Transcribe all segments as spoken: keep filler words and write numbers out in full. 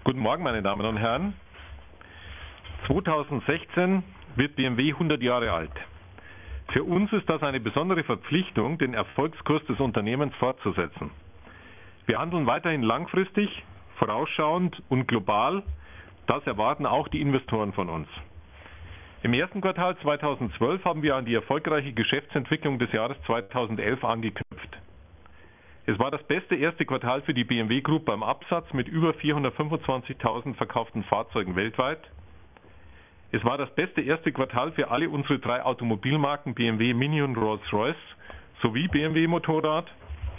Guten Morgen, meine Damen und Herren. zweitausendsechzehn wird B M W hundert Jahre alt. Für uns ist das eine besondere Verpflichtung, den Erfolgskurs des Unternehmens fortzusetzen. Wir handeln weiterhin langfristig, vorausschauend und global. Das erwarten auch die Investoren von uns. Im ersten Quartal zweitausendzwölf haben wir an die erfolgreiche Geschäftsentwicklung des Jahres zweitausendelf angeknüpft. Es war das beste erste Quartal für die B M W Group beim Absatz mit über vierhundertfünfundzwanzigtausend verkauften Fahrzeugen weltweit. Es war das beste erste Quartal für alle unsere drei Automobilmarken B M W, Mini und Rolls-Royce sowie B M W Motorrad.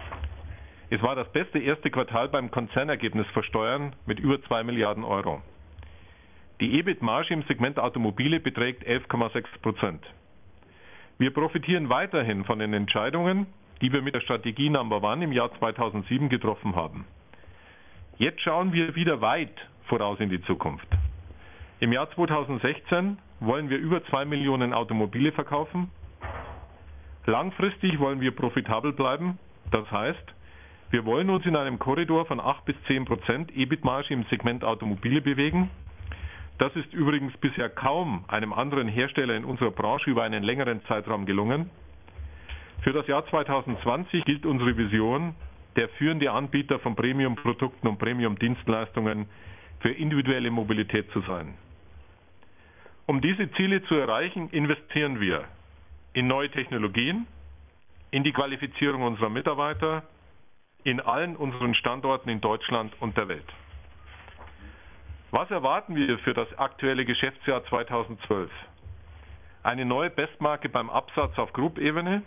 Es war das beste erste Quartal beim Konzernergebnis versteuern mit über zwei Milliarden Euro. Die E B I T-Marge im Segment Automobile beträgt elf Komma sechs Prozent. Wir profitieren weiterhin von den Entscheidungen, die wir mit der Strategie Number One im Jahr zweitausendsieben getroffen haben. Jetzt schauen wir wieder weit voraus in die Zukunft. Im Jahr zweitausendsechzehn wollen wir über zwei Millionen Automobile verkaufen. Langfristig wollen wir profitabel bleiben. Das heißt, wir wollen uns in einem Korridor von acht bis zehn Prozent E B I T-Marge im Segment Automobile bewegen. Das ist übrigens bisher kaum einem anderen Hersteller in unserer Branche über einen längeren Zeitraum gelungen. Für das Jahr zweitausendzwanzig gilt unsere Vision, der führende Anbieter von Premium-Produkten und Premium-Dienstleistungen für individuelle Mobilität zu sein. Um diese Ziele zu erreichen, investieren wir in neue Technologien, in die Qualifizierung unserer Mitarbeiter, in allen unseren Standorten in Deutschland und der Welt. Was erwarten wir für das aktuelle Geschäftsjahr zweitausendzwölf? Eine neue Bestmarke beim Absatz auf Group-Ebene,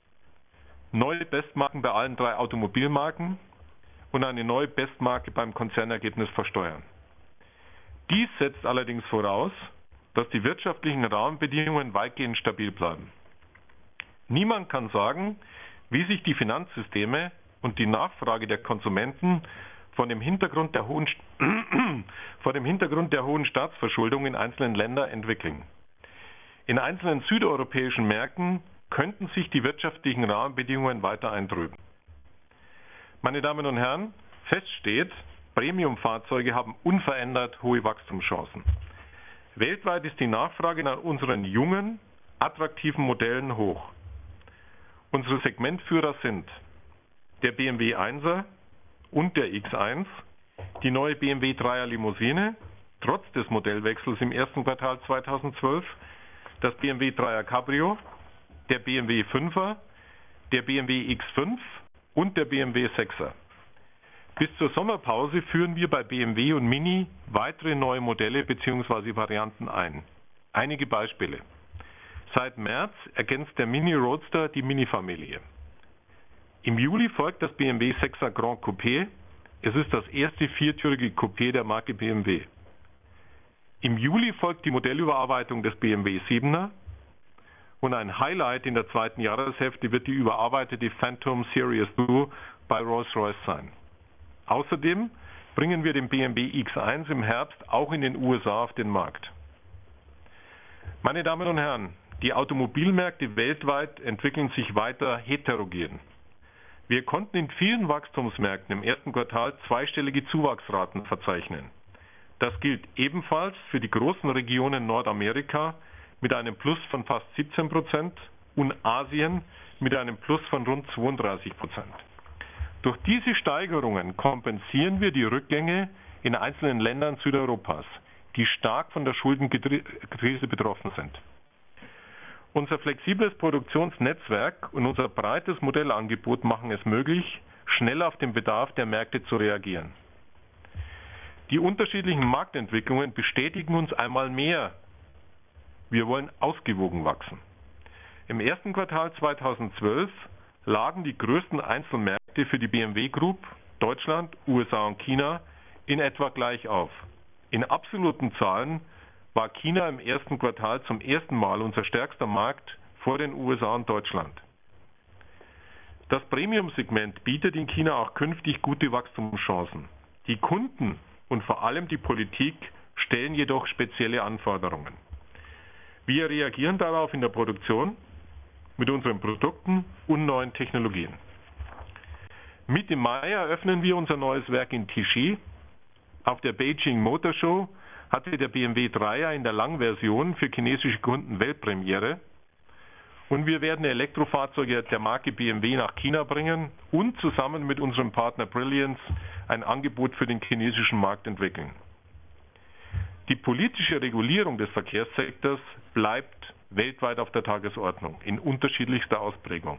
neue Bestmarken bei allen drei Automobilmarken und eine neue Bestmarke beim Konzernergebnis versteuern. Dies setzt allerdings voraus, dass die wirtschaftlichen Rahmenbedingungen weitgehend stabil bleiben. Niemand kann sagen, wie sich die Finanzsysteme und die Nachfrage der Konsumenten vor dem Hintergrund der hohen, vor dem Hintergrund der hohen Staatsverschuldung in einzelnen Ländern entwickeln. In einzelnen südeuropäischen Märkten könnten sich die wirtschaftlichen Rahmenbedingungen weiter eintrüben. Meine Damen und Herren, fest steht, Premium-Fahrzeuge haben unverändert hohe Wachstumschancen. Weltweit ist die Nachfrage nach unseren jungen, attraktiven Modellen hoch. Unsere Segmentführer sind der B M W Einser und der X eins, die neue B M W Dreier Limousine, trotz des Modellwechsels im ersten Quartal zweitausendzwölf, das B M W Dreier Cabrio, der B M W Fünfer, der B M W X fünf und der B M W Sechser. Bis zur Sommerpause führen wir bei B M W und Mini weitere neue Modelle bzw. Varianten ein. Einige Beispiele. Seit März ergänzt der Mini Roadster die Mini-Familie. Im Juli folgt das B M W Sechser Grand Coupé. Es ist das erste viertürige Coupé der Marke B M W. Im Juli folgt die Modellüberarbeitung des B M W Siebener. Und ein Highlight in der zweiten Jahreshälfte wird die überarbeitete Phantom Series Blue bei Rolls-Royce sein. Außerdem bringen wir den B M W X eins im Herbst auch in den U S A auf den Markt. Meine Damen und Herren, die Automobilmärkte weltweit entwickeln sich weiter heterogen. Wir konnten in vielen Wachstumsmärkten im ersten Quartal zweistellige Zuwachsraten verzeichnen. Das gilt ebenfalls für die großen Regionen Nordamerika mit einem Plus von fast siebzehn Prozent und Asien mit einem Plus von rund zweiunddreißig Prozent. Durch diese Steigerungen kompensieren wir die Rückgänge in einzelnen Ländern Südeuropas, die stark von der Schuldenkrise betroffen sind. Unser flexibles Produktionsnetzwerk und unser breites Modellangebot machen es möglich, schnell auf den Bedarf der Märkte zu reagieren. Die unterschiedlichen Marktentwicklungen bestätigen uns einmal mehr. Wir wollen ausgewogen wachsen. Im ersten Quartal zweitausendzwölf lagen die größten Einzelmärkte für die B M W Group, Deutschland, U S A und China, in etwa gleich auf. In absoluten Zahlen war China im ersten Quartal zum ersten Mal unser stärkster Markt vor den U S A und Deutschland. Das Premium-Segment bietet in China auch künftig gute Wachstumschancen. Die Kunden und vor allem die Politik stellen jedoch spezielle Anforderungen. Wir reagieren darauf in der Produktion mit unseren Produkten und neuen Technologien. Mitte Mai eröffnen wir unser neues Werk in Tichy Auf der Beijing Motor Show hatte der B M W Dreier in der Langversion für chinesische Kunden Weltpremiere. Und wir werden Elektrofahrzeuge der Marke B M W nach China bringen und zusammen mit unserem Partner Brilliance ein Angebot für den chinesischen Markt entwickeln. Die politische Regulierung des Verkehrssektors bleibt weltweit auf der Tagesordnung in unterschiedlichster Ausprägung.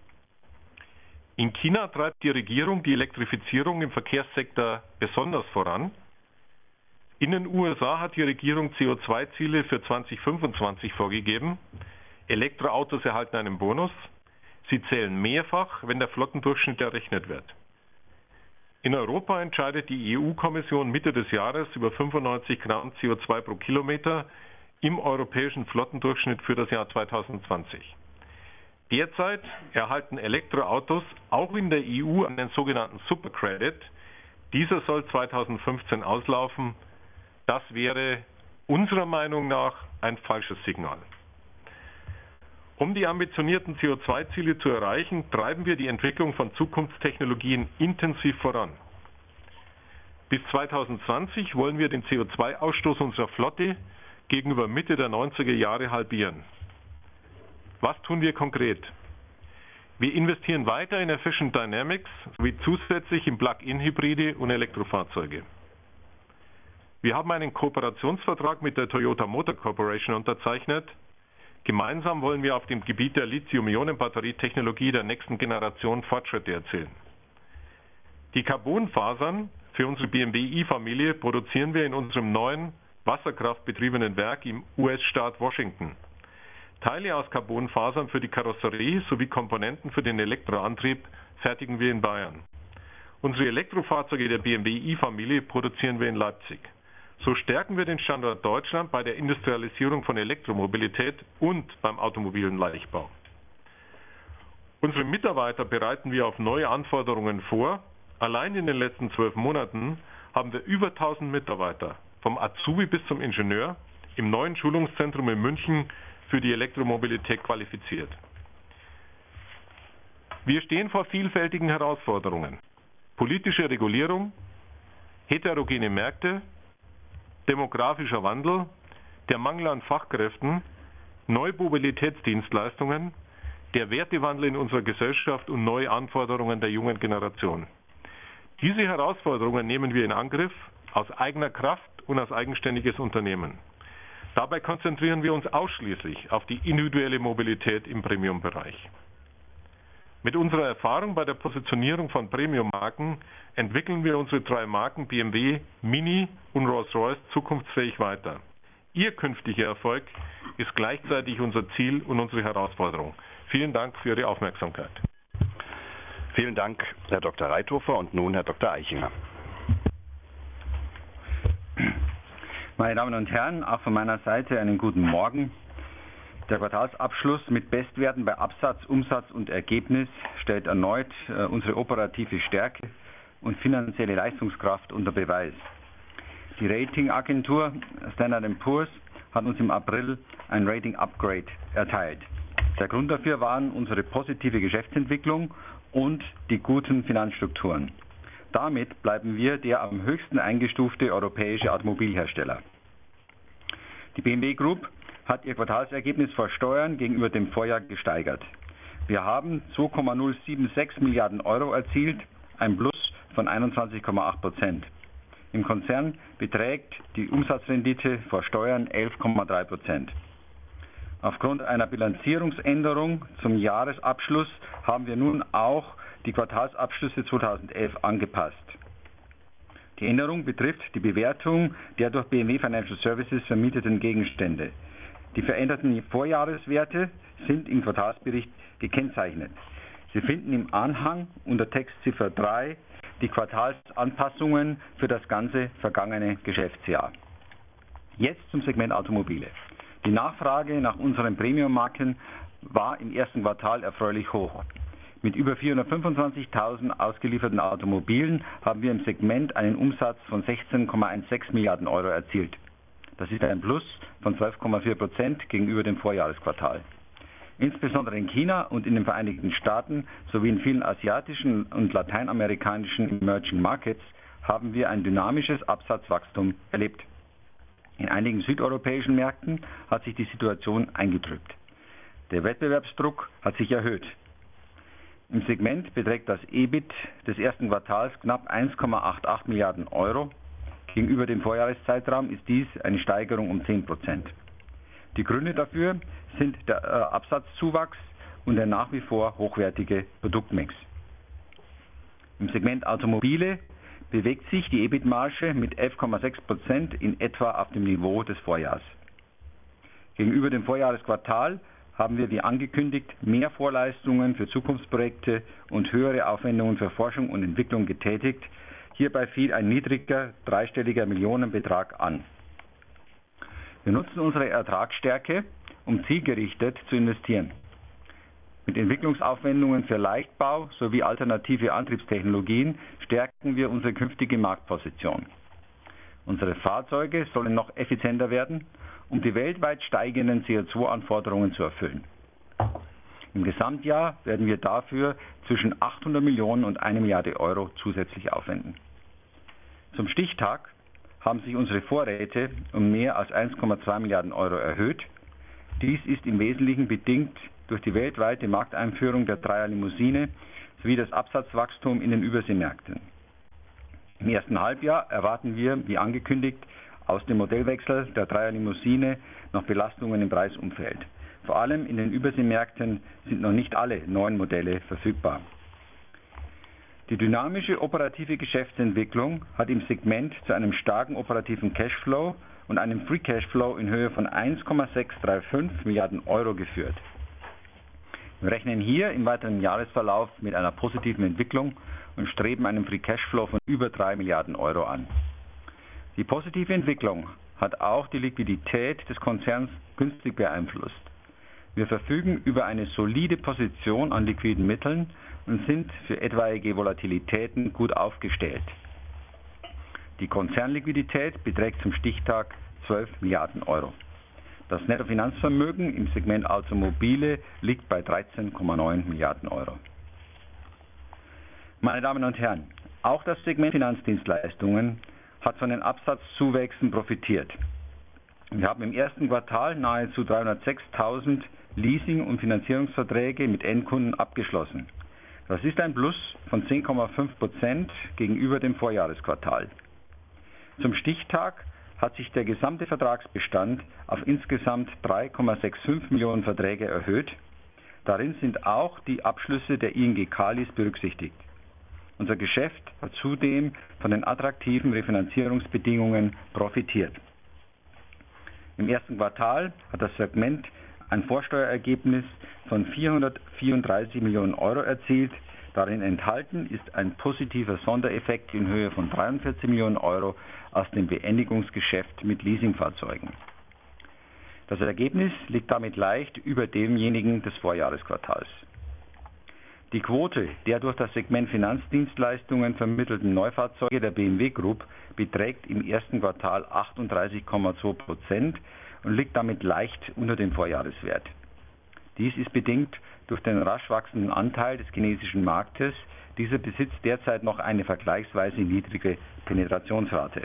In China treibt die Regierung die Elektrifizierung im Verkehrssektor besonders voran. In den U S A hat die Regierung C O zwei Ziele für zweitausendfünfundzwanzig vorgegeben. Elektroautos erhalten einen Bonus. Sie zählen mehrfach, wenn der Flottendurchschnitt errechnet wird. In Europa entscheidet die E U-Kommission Mitte des Jahres über fünfundneunzig Gramm C O zwei pro Kilometer im europäischen Flottendurchschnitt für das Jahr zweitausendzwanzig. Derzeit erhalten Elektroautos auch in der E U einen sogenannten Supercredit. Dieser soll zweitausendfünfzehn auslaufen. Das wäre unserer Meinung nach ein falsches Signal. Um die ambitionierten C O zwei Ziele zu erreichen, treiben wir die Entwicklung von Zukunftstechnologien intensiv voran. Bis zweitausendzwanzig wollen wir den C O zwei Ausstoß unserer Flotte gegenüber Mitte der neunziger Jahre halbieren. Was tun wir konkret? Wir investieren weiter in Efficient Dynamics sowie zusätzlich in Plug-in-Hybride und Elektrofahrzeuge. Wir haben einen Kooperationsvertrag mit der Toyota Motor Corporation unterzeichnet. Gemeinsam wollen wir auf dem Gebiet der Lithium-Ionen-Batterietechnologie der nächsten Generation Fortschritte erzielen. Die Carbonfasern für unsere B M W i-Familie produzieren wir in unserem neuen wasserkraftbetriebenen Werk im U S-Staat Washington. Teile aus Carbonfasern für die Karosserie sowie Komponenten für den Elektroantrieb fertigen wir in Bayern. Unsere Elektrofahrzeuge der B M W i-Familie produzieren wir in Leipzig. So stärken wir den Standort Deutschland bei der Industrialisierung von Elektromobilität und beim automobilen Leichtbau. Unsere Mitarbeiter bereiten wir auf neue Anforderungen vor. Allein in den letzten zwölf Monaten haben wir über tausend Mitarbeiter, vom Azubi bis zum Ingenieur, im neuen Schulungszentrum in München für die Elektromobilität qualifiziert. Wir stehen vor vielfältigen Herausforderungen. Politische Regulierung, heterogene Märkte, demografischer Wandel, der Mangel an Fachkräften, neue Mobilitätsdienstleistungen, der Wertewandel in unserer Gesellschaft und neue Anforderungen der jungen Generation. Diese Herausforderungen nehmen wir in Angriff aus eigener Kraft und als eigenständiges Unternehmen. Dabei konzentrieren wir uns ausschließlich auf die individuelle Mobilität im Premium-Bereich. Mit unserer Erfahrung bei der Positionierung von Premium-Marken entwickeln wir unsere drei Marken B M W, Mini und Rolls-Royce zukunftsfähig weiter. Ihr künftiger Erfolg ist gleichzeitig unser Ziel und unsere Herausforderung. Vielen Dank für Ihre Aufmerksamkeit. Vielen Dank, Herr Doktor Reithofer, und nun Herr Doktor Eichinger. Meine Damen und Herren, auch von meiner Seite einen guten Morgen. Der Quartalsabschluss mit Bestwerten bei Absatz, Umsatz und Ergebnis stellt erneut äh, unsere operative Stärke und finanzielle Leistungskraft unter Beweis. Die Ratingagentur Standard and Poor's hat uns im April ein Rating-Upgrade erteilt. Der Grund dafür waren unsere positive Geschäftsentwicklung und die guten Finanzstrukturen. Damit bleiben wir der am höchsten eingestufte europäische Automobilhersteller. Die B M W Group hat ihr Quartalsergebnis vor Steuern gegenüber dem Vorjahr gesteigert. Wir haben zwei Komma null sieben sechs Milliarden Euro erzielt, ein Plus von einundzwanzig Komma acht Prozent. Im Konzern beträgt die Umsatzrendite vor Steuern elf Komma drei Prozent. Aufgrund einer Bilanzierungsänderung zum Jahresabschluss haben wir nun auch die Quartalsabschlüsse zweitausendelf angepasst. Die Änderung betrifft die Bewertung der durch B M W Financial Services vermieteten Gegenstände. Die veränderten Vorjahreswerte sind im Quartalsbericht gekennzeichnet. Sie finden im Anhang unter Textziffer drei die Quartalsanpassungen für das ganze vergangene Geschäftsjahr. Jetzt zum Segment Automobile. Die Nachfrage nach unseren Premium-Marken war im ersten Quartal erfreulich hoch. Mit über vierhundertfünfundzwanzigtausend ausgelieferten Automobilen haben wir im Segment einen Umsatz von sechzehn Komma sechzehn Milliarden Euro erzielt. Das ist ein Plus von zwölf Komma vier Prozent gegenüber dem Vorjahresquartal. Insbesondere in China und in den Vereinigten Staaten sowie in vielen asiatischen und lateinamerikanischen Emerging Markets haben wir ein dynamisches Absatzwachstum erlebt. In einigen südeuropäischen Märkten hat sich die Situation eingetrübt. Der Wettbewerbsdruck hat sich erhöht. Im Segment beträgt das E B I T des ersten Quartals knapp eins Komma achtundachtzig Milliarden Euro. Gegenüber dem Vorjahreszeitraum ist dies eine Steigerung um zehn Prozent. Die Gründe dafür sind der äh, Absatzzuwachs und der nach wie vor hochwertige Produktmix. Im Segment Automobile bewegt sich die E B I T-Marge mit elf Komma sechs Prozent in etwa auf dem Niveau des Vorjahres. Gegenüber dem Vorjahresquartal haben wir wie angekündigt mehr Vorleistungen für Zukunftsprojekte und höhere Aufwendungen für Forschung und Entwicklung getätigt. Hierbei fiel ein niedriger dreistelliger Millionenbetrag an. Wir nutzen unsere Ertragsstärke, um zielgerichtet zu investieren. Mit Entwicklungsaufwendungen für Leichtbau sowie alternative Antriebstechnologien stärken wir unsere künftige Marktposition. Unsere Fahrzeuge sollen noch effizienter werden, um die weltweit steigenden C O zwei Anforderungen zu erfüllen. Im Gesamtjahr werden wir dafür zwischen achthundert Millionen und eine Milliarde Euro zusätzlich aufwenden. Zum Stichtag haben sich unsere Vorräte um mehr als eins Komma zwei Milliarden Euro erhöht. Dies ist im Wesentlichen bedingt durch die weltweite Markteinführung der Dreier-Limousine sowie das Absatzwachstum in den Überseemärkten. Im ersten Halbjahr erwarten wir, wie angekündigt, aus dem Modellwechsel der Dreier-Limousine noch Belastungen im Preisumfeld. Vor allem in den Überseemärkten sind noch nicht alle neuen Modelle verfügbar. Die dynamische operative Geschäftsentwicklung hat im Segment zu einem starken operativen Cashflow und einem Free Cashflow in Höhe von eins Komma sechshundertfünfunddreißig Milliarden Euro geführt. Wir rechnen hier im weiteren Jahresverlauf mit einer positiven Entwicklung und streben einen Free Cashflow von über drei Milliarden Euro an. Die positive Entwicklung hat auch die Liquidität des Konzerns günstig beeinflusst. Wir verfügen über eine solide Position an liquiden Mitteln und sind für etwaige Volatilitäten gut aufgestellt. Die Konzernliquidität beträgt zum Stichtag zwölf Milliarden Euro. Das Nettofinanzvermögen im Segment Automobile liegt bei dreizehn Komma neun Milliarden Euro. Meine Damen und Herren, auch das Segment Finanzdienstleistungen hat von den Absatzzuwächsen profitiert. Wir haben im ersten Quartal nahezu dreihundertsechstausend Leasing- und Finanzierungsverträge mit Endkunden abgeschlossen. Das ist ein Plus von zehn Komma fünf Prozent gegenüber dem Vorjahresquartal. Zum Stichtag hat sich der gesamte Vertragsbestand auf insgesamt drei Komma fünfundsechzig Millionen Verträge erhöht. Darin sind auch die Abschlüsse der I N G Calis berücksichtigt. Unser Geschäft hat zudem von den attraktiven Refinanzierungsbedingungen profitiert. Im ersten Quartal hat das Segment ein Vorsteuerergebnis von vierhundertvierunddreißig Millionen Euro erzielt. Darin enthalten ist ein positiver Sondereffekt in Höhe von dreiundvierzig Millionen Euro aus dem Beendigungsgeschäft mit Leasingfahrzeugen. Das Ergebnis liegt damit leicht über demjenigen des Vorjahresquartals. Die Quote der durch das Segment Finanzdienstleistungen vermittelten Neufahrzeuge der B M W Group beträgt im ersten Quartal achtunddreißig Komma zwei Prozent und liegt damit leicht unter dem Vorjahreswert. Dies ist bedingt durch den rasch wachsenden Anteil des chinesischen Marktes. Dieser besitzt derzeit noch eine vergleichsweise niedrige Penetrationsrate.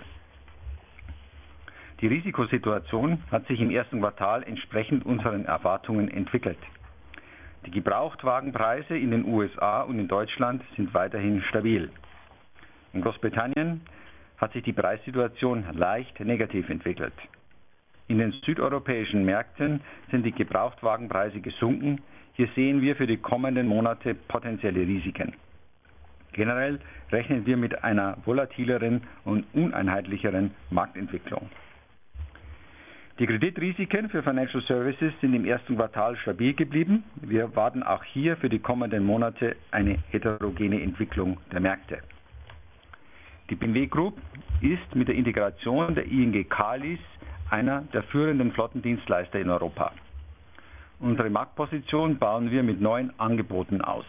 Die Risikosituation hat sich im ersten Quartal entsprechend unseren Erwartungen entwickelt. Die Gebrauchtwagenpreise in den U S A und in Deutschland sind weiterhin stabil. In Großbritannien hat sich die Preissituation leicht negativ entwickelt. In den südeuropäischen Märkten sind die Gebrauchtwagenpreise gesunken. Hier sehen wir für die kommenden Monate potenzielle Risiken. Generell rechnen wir mit einer volatileren und uneinheitlicheren Marktentwicklung. Die Kreditrisiken für Financial Services sind im ersten Quartal stabil geblieben. Wir erwarten auch hier für die kommenden Monate eine heterogene Entwicklung der Märkte. Die B M W Group ist mit der Integration der I N G Calis einer der führenden Flottendienstleister in Europa. Unsere Marktposition bauen wir mit neuen Angeboten aus.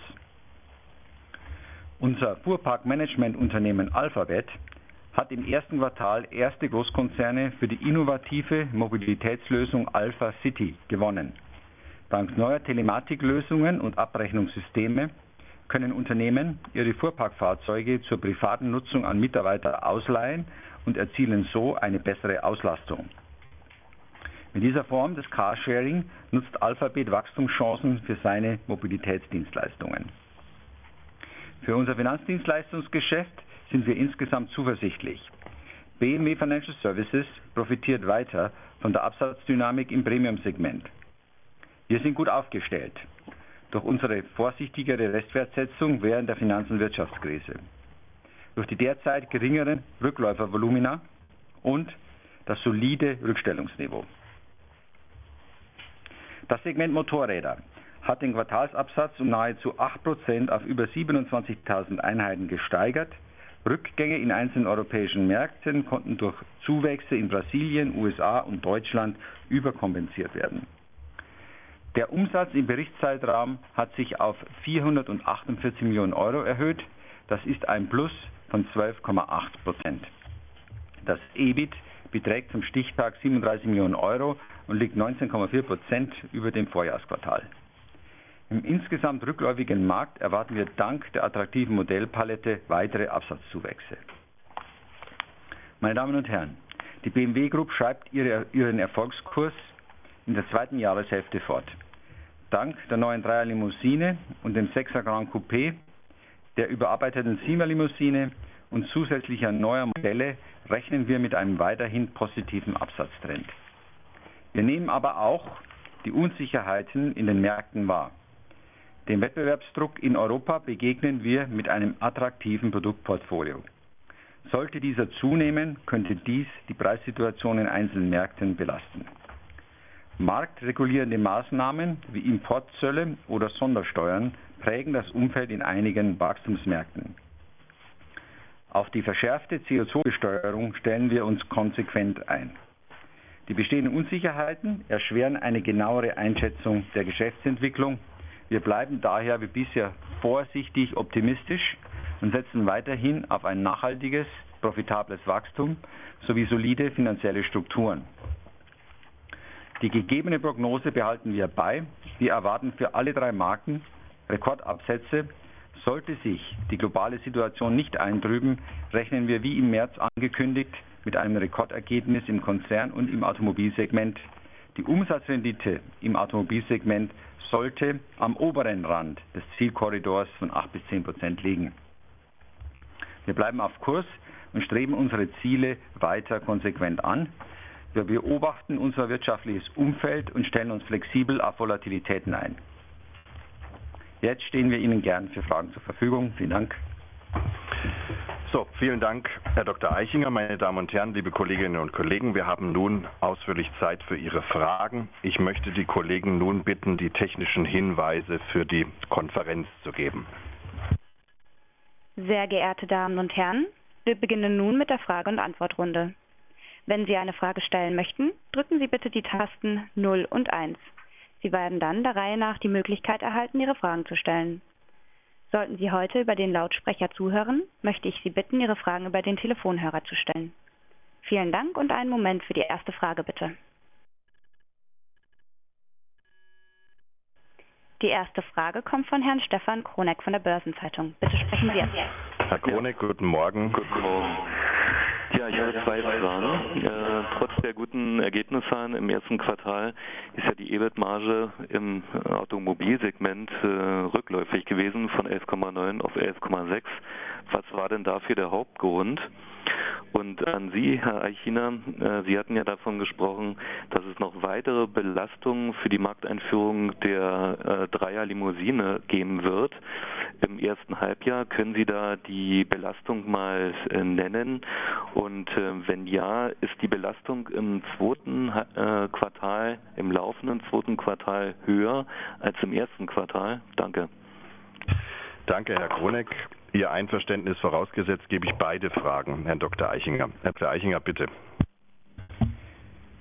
Unser Fuhrparkmanagementunternehmen Alphabet hat im ersten Quartal erste Großkonzerne für die innovative Mobilitätslösung Alpha City gewonnen. Dank neuer Telematiklösungen und Abrechnungssysteme können Unternehmen ihre Fuhrparkfahrzeuge zur privaten Nutzung an Mitarbeiter ausleihen und erzielen so eine bessere Auslastung. Mit dieser Form des Carsharing nutzt Alphabet Wachstumschancen für seine Mobilitätsdienstleistungen. Für unser Finanzdienstleistungsgeschäft sind wir insgesamt zuversichtlich. B M W Financial Services profitiert weiter von der Absatzdynamik im Premium-Segment. Wir sind gut aufgestellt durch unsere vorsichtigere Restwertsetzung während der Finanz- und Wirtschaftskrise, durch die derzeit geringeren Rückläufervolumina und das solide Rückstellungsniveau. Das Segment Motorräder hat den Quartalsabsatz um nahezu acht Prozent auf über siebenundzwanzigtausend Einheiten gesteigert. Rückgänge in einzelnen europäischen Märkten konnten durch Zuwächse in Brasilien, U S A und Deutschland überkompensiert werden. Der Umsatz im Berichtszeitraum hat sich auf vierhundertachtundvierzig Millionen Euro erhöht. Das ist ein Plus von zwölf Komma acht Prozent. Das E B I T beträgt zum Stichtag siebenunddreißig Millionen Euro und liegt neunzehn Komma vier Prozent über dem Vorjahresquartal. Im insgesamt rückläufigen Markt erwarten wir dank der attraktiven Modellpalette weitere Absatzzuwächse. Meine Damen und Herren, die B M W Group schreibt ihre, ihren Erfolgskurs in der zweiten Jahreshälfte fort. Dank der neuen Dreier Limousine und dem Sechser Grand Coupé, der überarbeiteten Siemer Limousine und zusätzlicher neuer Modelle rechnen wir mit einem weiterhin positiven Absatztrend. Wir nehmen aber auch die Unsicherheiten in den Märkten wahr. Dem Wettbewerbsdruck in Europa begegnen wir mit einem attraktiven Produktportfolio. Sollte dieser zunehmen, könnte dies die Preissituation in einzelnen Märkten belasten. Marktregulierende Maßnahmen wie Importzölle oder Sondersteuern prägen das Umfeld in einigen Wachstumsmärkten. Auf die verschärfte C O zwei Besteuerung stellen wir uns konsequent ein. Die bestehenden Unsicherheiten erschweren eine genauere Einschätzung der Geschäftsentwicklung. Wir bleiben daher wie bisher vorsichtig optimistisch und setzen weiterhin auf ein nachhaltiges, profitables Wachstum sowie solide finanzielle Strukturen. Die gegebene Prognose behalten wir bei. Wir erwarten für alle drei Marken Rekordabsätze. Sollte sich die globale Situation nicht eintrüben, rechnen wir wie im März angekündigt mit einem Rekordergebnis im Konzern und im Automobilsegment. Die Umsatzrendite im Automobilsegment sollte am oberen Rand des Zielkorridors von acht bis zehn Prozent liegen. Wir bleiben auf Kurs und streben unsere Ziele weiter konsequent an. Wir beobachten unser wirtschaftliches Umfeld und stellen uns flexibel auf Volatilitäten ein. Jetzt stehen wir Ihnen gern für Fragen zur Verfügung. Vielen Dank. So, vielen Dank, Herr Doktor Eichinger. Meine Damen und Herren, liebe Kolleginnen und Kollegen, wir haben nun ausführlich Zeit für Ihre Fragen. Ich möchte die Kollegen nun bitten, die technischen Hinweise für die Konferenz zu geben. Sehr geehrte Damen und Herren, wir beginnen nun mit der Frage- und Antwortrunde. Wenn Sie eine Frage stellen möchten, drücken Sie bitte die Tasten null und eins. Sie werden dann der Reihe nach die Möglichkeit erhalten, Ihre Fragen zu stellen. Sollten Sie heute über den Lautsprecher zuhören, möchte ich Sie bitten, Ihre Fragen über den Telefonhörer zu stellen. Vielen Dank und einen Moment für die erste Frage bitte. Die erste Frage kommt von Herrn Stefan Kroneck von der Börsenzeitung. Bitte sprechen Sie jetzt. Herr Kroneck, guten Morgen. Guten Morgen. Ja, ich habe zwei Fragen. Äh, trotz der guten Ergebniszahlen im ersten Quartal ist ja die E B I T-Marge im Automobilsegment äh, rückläufig gewesen von elf Komma neun auf elf Komma sechs. Was war denn dafür der Hauptgrund? Und an Sie, Herr Eichinger, äh, Sie hatten ja davon gesprochen, dass es noch weitere Belastungen für die Markteinführung der äh, Dreier-Limousine geben wird im ersten Halbjahr. Können Sie da die Belastung mal äh, nennen? Und äh, wenn ja, ist die Belastung im zweiten äh, Quartal, im laufenden zweiten Quartal höher als im ersten Quartal? Danke. Danke, Herr Kroneck. Ihr Einverständnis vorausgesetzt, gebe ich beide Fragen Herrn Doktor Eichinger. Herr Doktor Eichinger, bitte.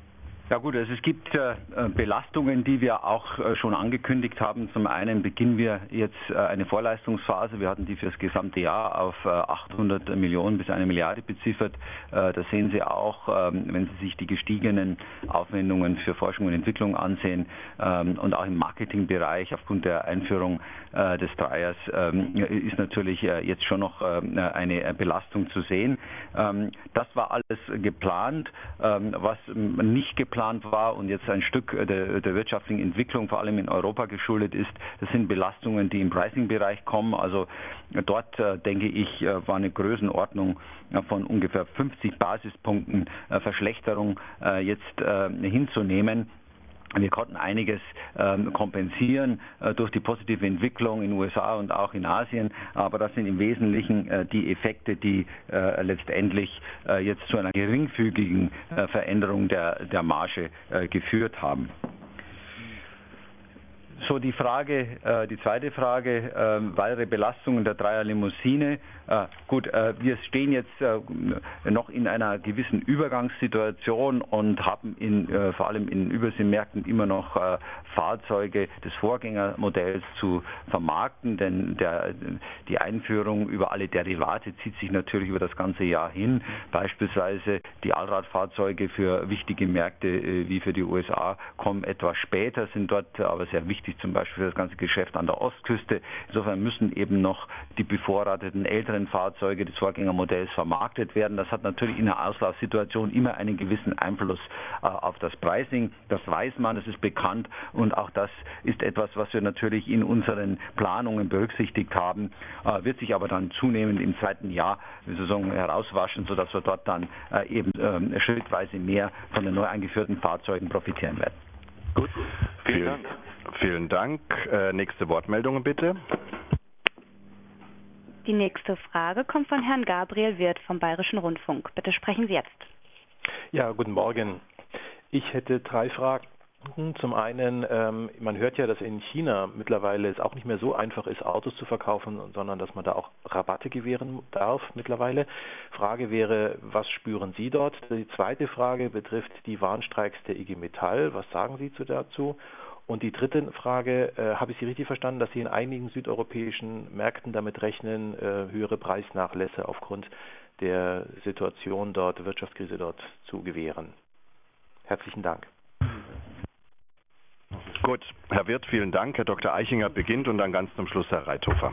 Ja gut, also es gibt äh, Belastungen, die wir auch äh, schon angekündigt haben. Zum einen beginnen wir jetzt äh, eine Vorleistungsphase. Wir hatten die für das gesamte Jahr auf äh, achthundert Millionen bis eine Milliarde beziffert. Äh, das sehen Sie auch, ähm, wenn Sie sich die gestiegenen Aufwendungen für Forschung und Entwicklung ansehen ähm, und auch im Marketingbereich aufgrund der Einführung äh, des Dreiers ähm, ist natürlich äh, jetzt schon noch äh, eine Belastung zu sehen. Ähm, das war alles geplant, ähm, was nicht geplant war und jetzt ein Stück der, der wirtschaftlichen Entwicklung, vor allem in Europa geschuldet ist. Das sind Belastungen, die im Pricing-Bereich kommen. Also dort, äh, denke ich, äh, war eine Größenordnung äh, von ungefähr fünfzig Basispunkten äh, Verschlechterung äh, jetzt äh, hinzunehmen. Wir konnten einiges ähm, kompensieren äh, durch die positive Entwicklung in den U S A und auch in Asien, aber das sind im Wesentlichen äh, die Effekte, die äh, letztendlich äh, jetzt zu einer geringfügigen äh, Veränderung der, der Marge äh, geführt haben. So die Frage, äh, die zweite Frage, äh, weitere Belastungen der Dreier Limousine. Äh, gut, äh, wir stehen jetzt äh, noch in einer gewissen Übergangssituation und haben in, äh, vor allem in Überseemärkten immer noch äh, Fahrzeuge des Vorgängermodells zu vermarkten, denn der, die Einführung über alle Derivate zieht sich natürlich über das ganze Jahr hin. Beispielsweise die Allradfahrzeuge für wichtige Märkte äh, wie für die U S A kommen etwas später, sind dort aber sehr wichtig, zum Beispiel für das ganze Geschäft an der Ostküste. Insofern müssen eben noch die bevorrateten älteren Fahrzeuge des Vorgängermodells vermarktet werden. Das hat natürlich in der Auslaufsituation immer einen gewissen Einfluss äh, auf das Pricing. Das weiß man, das ist bekannt und auch das ist etwas, was wir natürlich in unseren Planungen berücksichtigt haben, äh, wird sich aber dann zunehmend im zweiten Jahr sozusagen herauswaschen, sodass wir dort dann äh, eben äh, schrittweise mehr von den neu eingeführten Fahrzeugen profitieren werden. Gut, vielen Dank. Vielen Dank. Äh, nächste Wortmeldungen bitte. Die nächste Frage kommt von Herrn Gabriel Wirth vom Bayerischen Rundfunk. Bitte sprechen Sie jetzt. Ja, guten Morgen. Ich hätte drei Fragen. Zum einen, ähm, man hört ja, dass in China mittlerweile es auch nicht mehr so einfach ist, Autos zu verkaufen, sondern dass man da auch Rabatte gewähren darf mittlerweile. Frage wäre, was spüren Sie dort? Die zweite Frage betrifft die Warnstreiks der I G Metall. Was sagen Sie dazu? Und die dritte Frage, äh, habe ich Sie richtig verstanden, dass Sie in einigen südeuropäischen Märkten damit rechnen, äh, höhere Preisnachlässe aufgrund der Situation dort, Wirtschaftskrise dort zu gewähren? Herzlichen Dank. Gut, Herr Wirth, vielen Dank. Herr Doktor Eichinger beginnt und dann ganz zum Schluss Herr Reithofer.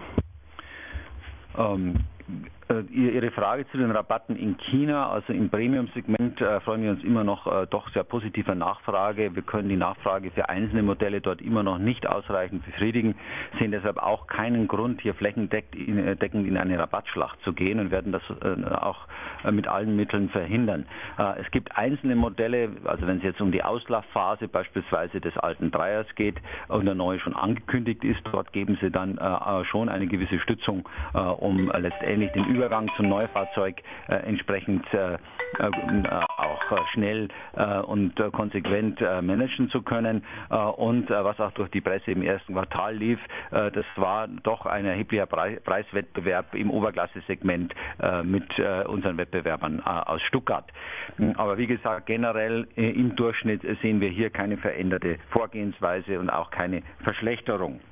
Ähm, äh, Ihre Frage zu den Rabatten in China, also im Premium-Segment, äh, freuen wir uns immer noch äh, doch sehr positiver Nachfrage. Wir können die Nachfrage für einzelne Modelle dort immer noch nicht ausreichend befriedigen, sehen deshalb auch keinen Grund, hier flächendeckend in, äh, deckend in eine Rabattschlacht zu gehen und werden das äh, auch äh, mit allen Mitteln verhindern. Äh, es gibt einzelne Modelle, also wenn es jetzt um die Auslaufphase beispielsweise des alten Dreiers geht und der neue schon angekündigt ist, dort geben sie dann äh, schon eine gewisse Stützung, äh, um äh, letztendlich den Übergang zum Neufahrzeug äh, entsprechend äh, äh, auch äh, schnell äh, und äh, konsequent äh, managen zu können. Äh, und äh, was auch durch die Presse im ersten Quartal lief, äh, das war doch ein erheblicher Pre- Preiswettbewerb im Oberklasse-Segment äh, mit äh, unseren Wettbewerbern äh, aus Stuttgart. Aber wie gesagt, generell äh, im Durchschnitt sehen wir hier keine veränderte Vorgehensweise und auch keine Verschlechterung.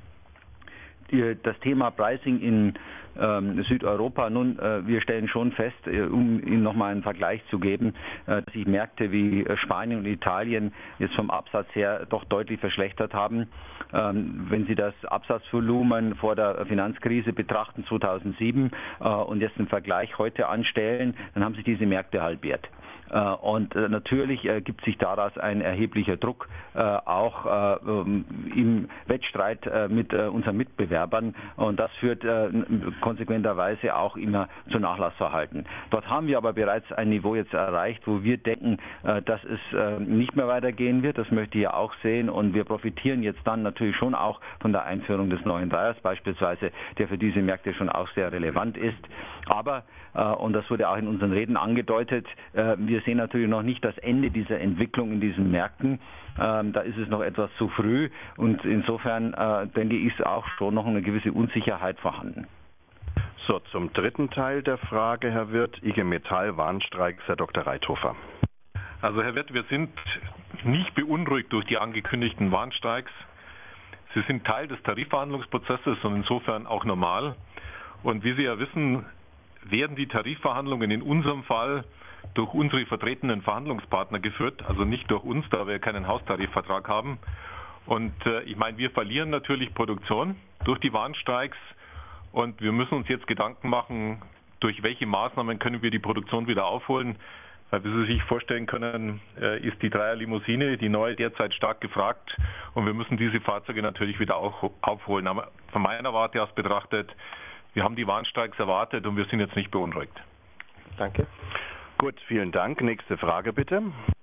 Das Thema Pricing in ähm, Südeuropa, nun, äh, wir stellen schon fest, äh, um Ihnen nochmal einen Vergleich zu geben, äh, dass sich Märkte wie äh, Spanien und Italien jetzt vom Absatz her doch deutlich verschlechtert haben. Ähm, wenn Sie das Absatzvolumen vor der Finanzkrise betrachten, zweitausendsieben, äh, und jetzt einen Vergleich heute anstellen, dann haben sich diese Märkte halbiert. Und natürlich ergibt sich daraus ein erheblicher Druck auch im Wettstreit mit unseren Mitbewerbern und das führt konsequenterweise auch immer zu Nachlassverhalten. Dort haben wir aber bereits ein Niveau jetzt erreicht, wo wir denken, dass es nicht mehr weitergehen wird. Das möchte ich ja auch sehen und wir profitieren jetzt dann natürlich schon auch von der Einführung des neuen Dreiers beispielsweise, der für diese Märkte schon auch sehr relevant ist. Aber, und das wurde auch in unseren Reden angedeutet, wir Wir sehen natürlich noch nicht das Ende dieser Entwicklung in diesen Märkten. Ähm, da ist es noch etwas zu früh und insofern äh, denke ich, ist auch schon noch eine gewisse Unsicherheit vorhanden. So, zum dritten Teil der Frage, Herr Wirth, I G Metall, Warnstreiks, Herr Doktor Reithofer. Also Herr Wirth, wir sind nicht beunruhigt durch die angekündigten Warnstreiks. Sie sind Teil des Tarifverhandlungsprozesses und insofern auch normal. Und wie Sie ja wissen, werden die Tarifverhandlungen in unserem Fall durch unsere vertretenen Verhandlungspartner geführt, also nicht durch uns, da wir keinen Haustarifvertrag haben. Und äh, ich meine, wir verlieren natürlich Produktion durch die Warnstreiks und wir müssen uns jetzt Gedanken machen, durch welche Maßnahmen können wir die Produktion wieder aufholen. Weil, wie Sie sich vorstellen können, äh, ist die Dreier-Limousine, die neue, derzeit stark gefragt und wir müssen diese Fahrzeuge natürlich wieder auch aufholen. Aber von meiner Warte aus betrachtet, wir haben die Warnstreiks erwartet und wir sind jetzt nicht beunruhigt. Danke. Gut, vielen Dank. Nächste Frage bitte.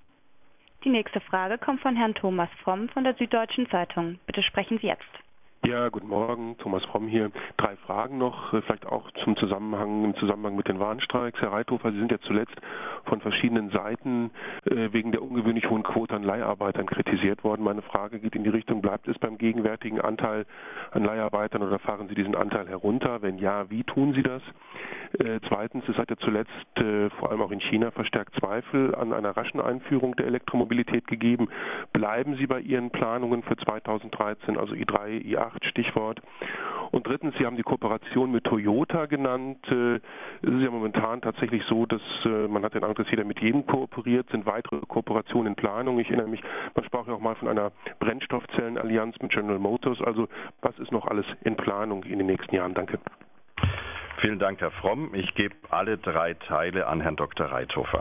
Die nächste Frage kommt von Herrn Thomas Fromm von der Süddeutschen Zeitung. Bitte sprechen Sie jetzt. Ja, guten Morgen, Thomas Fromm hier. Drei Fragen noch, vielleicht auch zum Zusammenhang, im Zusammenhang mit den Warnstreiks. Herr Reithofer, Sie sind ja zuletzt von verschiedenen Seiten äh, wegen der ungewöhnlich hohen Quote an Leiharbeitern kritisiert worden. Meine Frage geht in die Richtung, bleibt es beim gegenwärtigen Anteil an Leiharbeitern oder fahren Sie diesen Anteil herunter? Wenn ja, wie tun Sie das? Äh, zweitens, es hat ja zuletzt äh, vor allem auch in China verstärkt Zweifel an einer raschen Einführung der Elektromobilität gegeben. Bleiben Sie bei Ihren Planungen für zweitausenddreizehn, also I drei, I acht Stichwort? Und drittens, Sie haben die Kooperation mit Toyota genannt. Äh, es ist ja momentan tatsächlich so, dass äh, man hat den Eindruck, dass jeder mit jedem kooperiert, sind weitere Kooperationen in Planung. Ich erinnere mich, man sprach ja auch mal von einer Brennstoffzellenallianz mit General Motors. Also was ist noch alles in Planung in den nächsten Jahren? Danke. Vielen Dank, Herr Fromm. Ich gebe alle drei Teile an Herrn Doktor Reithofer.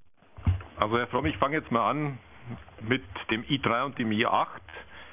Also Herr Fromm, ich fange jetzt mal an mit dem I drei und dem I acht.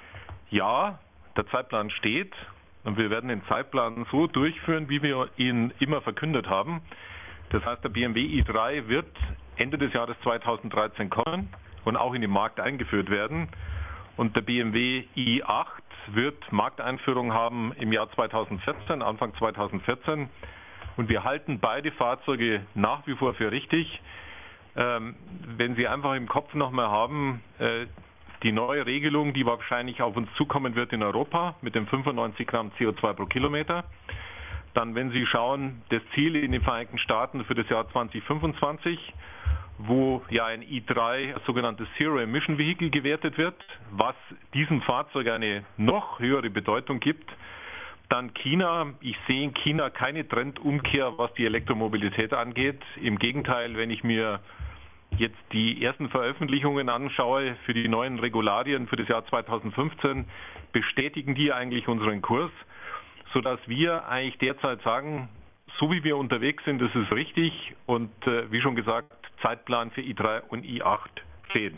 Ja, der Zeitplan steht und wir werden den Zeitplan so durchführen, wie wir ihn immer verkündet haben. Das heißt, der B M W I drei wird Ende des Jahres zweitausenddreizehn kommen und auch in den Markt eingeführt werden. Und der B M W I acht wird Markteinführung haben im Jahr zweitausendvierzehn, Anfang zweitausendvierzehn. Und wir halten beide Fahrzeuge nach wie vor für richtig. Ähm, wenn Sie einfach im Kopf nochmal haben, äh, die neue Regelung, die wahrscheinlich auf uns zukommen wird in Europa mit dem fünfundneunzig Gramm C O zwei pro Kilometer. Dann, wenn Sie schauen, das Ziel in den Vereinigten Staaten für das Jahr zweitausendfünfundzwanzig, wo ja ein I drei, ein sogenanntes Zero Emission Vehicle gewertet wird, was diesem Fahrzeug eine noch höhere Bedeutung gibt. Dann China. Ich sehe in China keine Trendumkehr, was die Elektromobilität angeht. Im Gegenteil, wenn ich mir jetzt die ersten Veröffentlichungen anschaue für die neuen Regularien für das Jahr zweitausendfünfzehn, bestätigen die eigentlich unseren Kurs, sodass wir eigentlich derzeit sagen, so wie wir unterwegs sind, das ist richtig und äh, wie schon gesagt, Zeitplan für I drei und I acht steht.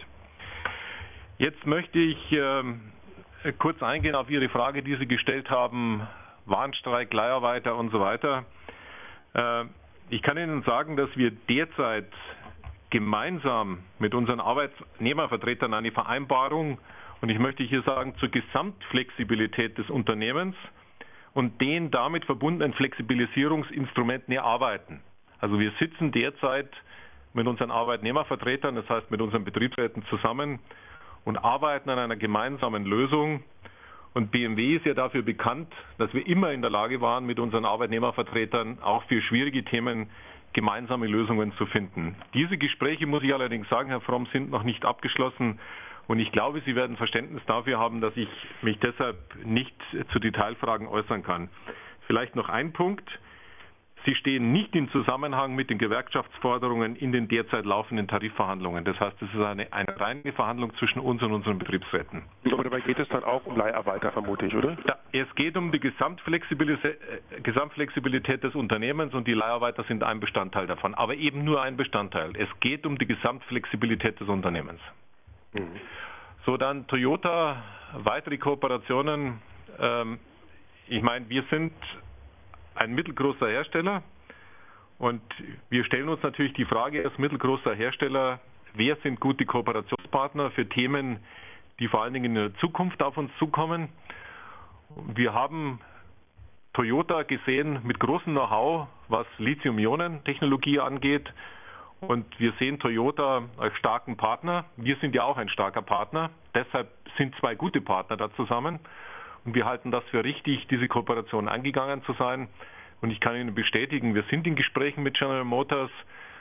Jetzt möchte ich äh, kurz eingehen auf Ihre Frage, die Sie gestellt haben, Warnstreik, Leiharbeiter und so weiter. Äh, ich kann Ihnen sagen, dass wir derzeit gemeinsam mit unseren Arbeitnehmervertretern eine Vereinbarung, und ich möchte hier sagen, zur Gesamtflexibilität des Unternehmens und den damit verbundenen Flexibilisierungsinstrumenten erarbeiten. Also wir sitzen derzeit mit unseren Arbeitnehmervertretern, das heißt mit unseren Betriebsräten zusammen und arbeiten an einer gemeinsamen Lösung. Und B M W ist ja dafür bekannt, dass wir immer in der Lage waren, mit unseren Arbeitnehmervertretern auch für schwierige Themen gemeinsame Lösungen zu finden. Diese Gespräche, muss ich allerdings sagen, Herr Fromm, sind noch nicht abgeschlossen. Und ich glaube, Sie werden Verständnis dafür haben, dass ich mich deshalb nicht zu Detailfragen äußern kann. Vielleicht noch ein Punkt. Sie stehen nicht im Zusammenhang mit den Gewerkschaftsforderungen in den derzeit laufenden Tarifverhandlungen. Das heißt, es ist eine, eine reine Verhandlung zwischen uns und unseren Betriebsräten. Aber dabei geht es dann auch um Leiharbeiter, vermute ich, oder? Da, es geht um die Gesamtflexibilität, äh, Gesamtflexibilität des Unternehmens und die Leiharbeiter sind ein Bestandteil davon, aber eben nur ein Bestandteil. Es geht um die Gesamtflexibilität des Unternehmens. Mhm. So, dann Toyota, weitere Kooperationen. Ähm, ich meine, wir sind ein mittelgroßer Hersteller und wir stellen uns natürlich die Frage als mittelgroßer Hersteller, wer sind gute Kooperationspartner für Themen, die vor allen Dingen in der Zukunft auf uns zukommen. Wir haben Toyota gesehen mit großem Know-how, was Lithium-Ionen-Technologie angeht und wir sehen Toyota als starken Partner. Wir sind ja auch ein starker Partner, deshalb sind zwei gute Partner da zusammen. Und wir halten das für richtig, diese Kooperation eingegangen zu sein. Und ich kann Ihnen bestätigen, wir sind in Gesprächen mit General Motors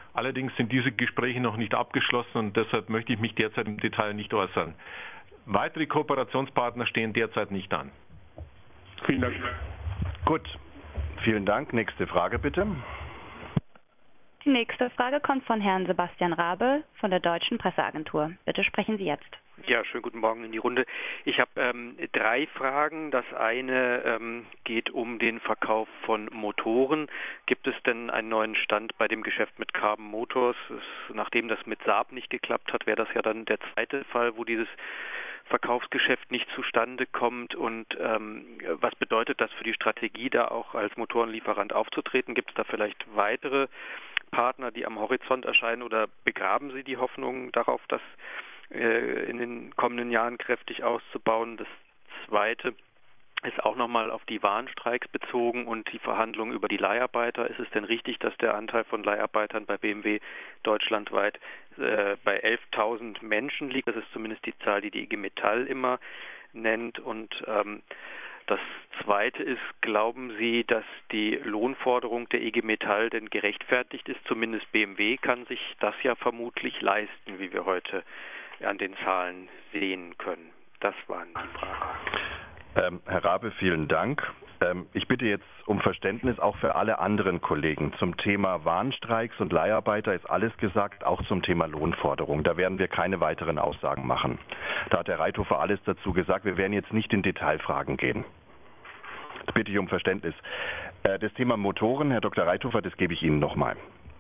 Allerdings sind diese Gespräche noch nicht abgeschlossen und deshalb möchte ich mich derzeit im Detail nicht äußern. Weitere Kooperationspartner stehen derzeit nicht an. Vielen Dank. Gut, vielen Dank. Nächste Frage bitte. Die nächste Frage kommt von Herrn Sebastian Rabe von der Deutschen Presseagentur. Bitte sprechen Sie jetzt. Ja, schönen guten Morgen in die Runde. Ich habe ähm, drei Fragen. Das eine ähm, geht um den Verkauf von Motoren. Gibt es denn einen neuen Stand bei dem Geschäft mit Carbon Motors? Es, nachdem das mit Saab nicht geklappt hat, wäre das ja dann der zweite Fall, wo dieses Verkaufsgeschäft nicht zustande kommt. Und ähm, was bedeutet das für die Strategie, da auch als Motorenlieferant aufzutreten? Gibt es da vielleicht weitere Partner, die am Horizont erscheinen, oder begraben Sie die Hoffnung darauf, dass äh, in den kommenden Jahren kräftig auszubauen? Das Zweite ist auch nochmal auf die Warnstreiks bezogen und die Verhandlungen über die Leiharbeiter. Ist es denn richtig, dass der Anteil von Leiharbeitern bei B M W deutschlandweit äh, bei elftausend Menschen liegt? Das ist zumindest die Zahl, die die I G Metall immer nennt. Und ähm, das Zweite ist, glauben Sie, dass die Lohnforderung der I G Metall denn gerechtfertigt ist? Zumindest B M W kann sich das ja vermutlich leisten, wie wir heute an den Zahlen sehen können. Das waren die Fragen. Ähm, Herr Rabe, vielen Dank. Ähm, ich bitte jetzt um Verständnis auch für alle anderen Kollegen. Zum Thema Warnstreiks und Leiharbeiter ist alles gesagt, auch zum Thema Lohnforderung. Da werden wir keine weiteren Aussagen machen. Da hat Herr Reithofer alles dazu gesagt. Wir werden jetzt nicht in Detailfragen gehen. Das bitte ich um Verständnis. Äh, das Thema Motoren, Herr Doktor Reithofer, das gebe ich Ihnen nochmal.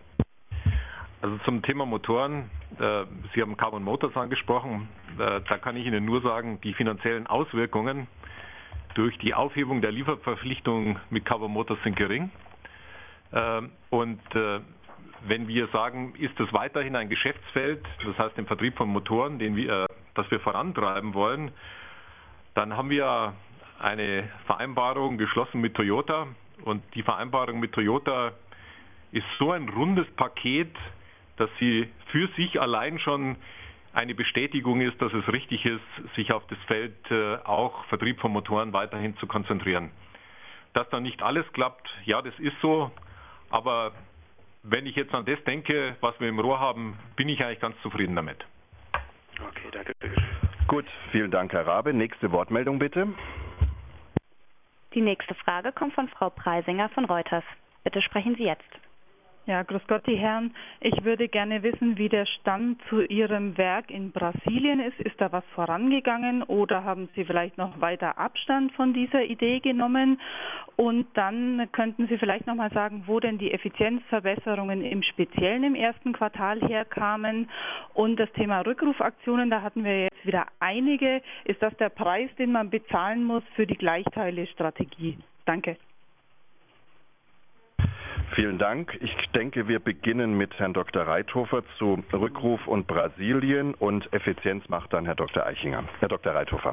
Also zum Thema Motoren, äh, Sie haben Carbon Motors angesprochen, äh, da kann ich Ihnen nur sagen, die finanziellen Auswirkungen durch die Aufhebung der Lieferverpflichtung mit Carbon Motors sind gering. Äh, und äh, wenn wir sagen, ist es weiterhin ein Geschäftsfeld, das heißt den Vertrieb von Motoren, den wir, äh, das wir vorantreiben wollen, dann haben wir eine Vereinbarung geschlossen mit Toyota, und die Vereinbarung mit Toyota ist so ein rundes Paket, dass sie für sich allein schon eine Bestätigung ist, dass es richtig ist, sich auf das Feld äh, auch Vertrieb von Motoren weiterhin zu konzentrieren. Dass dann nicht alles klappt, ja, das ist so, aber wenn ich jetzt an das denke, was wir im Rohr haben, bin ich eigentlich ganz zufrieden damit. Okay, danke. Gut, vielen Dank, Herr Rabe. Nächste Wortmeldung bitte. Die nächste Frage kommt von Frau Preisinger von Reuters. Bitte sprechen Sie jetzt. Ja, grüß Gott, die Herren. Ich würde gerne wissen, wie der Stand zu Ihrem Werk in Brasilien ist. Ist da was vorangegangen oder haben Sie vielleicht noch weiter Abstand von dieser Idee genommen? Und dann könnten Sie vielleicht noch mal sagen, wo denn die Effizienzverbesserungen im Speziellen im ersten Quartal herkamen. Und das Thema Rückrufaktionen, da hatten wir jetzt wieder einige. Ist das der Preis, den man bezahlen muss für die Gleichteile-Strategie? Danke. Vielen Dank. Ich denke, wir beginnen mit Herrn Doktor Reithofer zu Rückruf und Brasilien, und Effizienz macht dann Herr Doktor Eichinger. Herr Doktor Reithofer.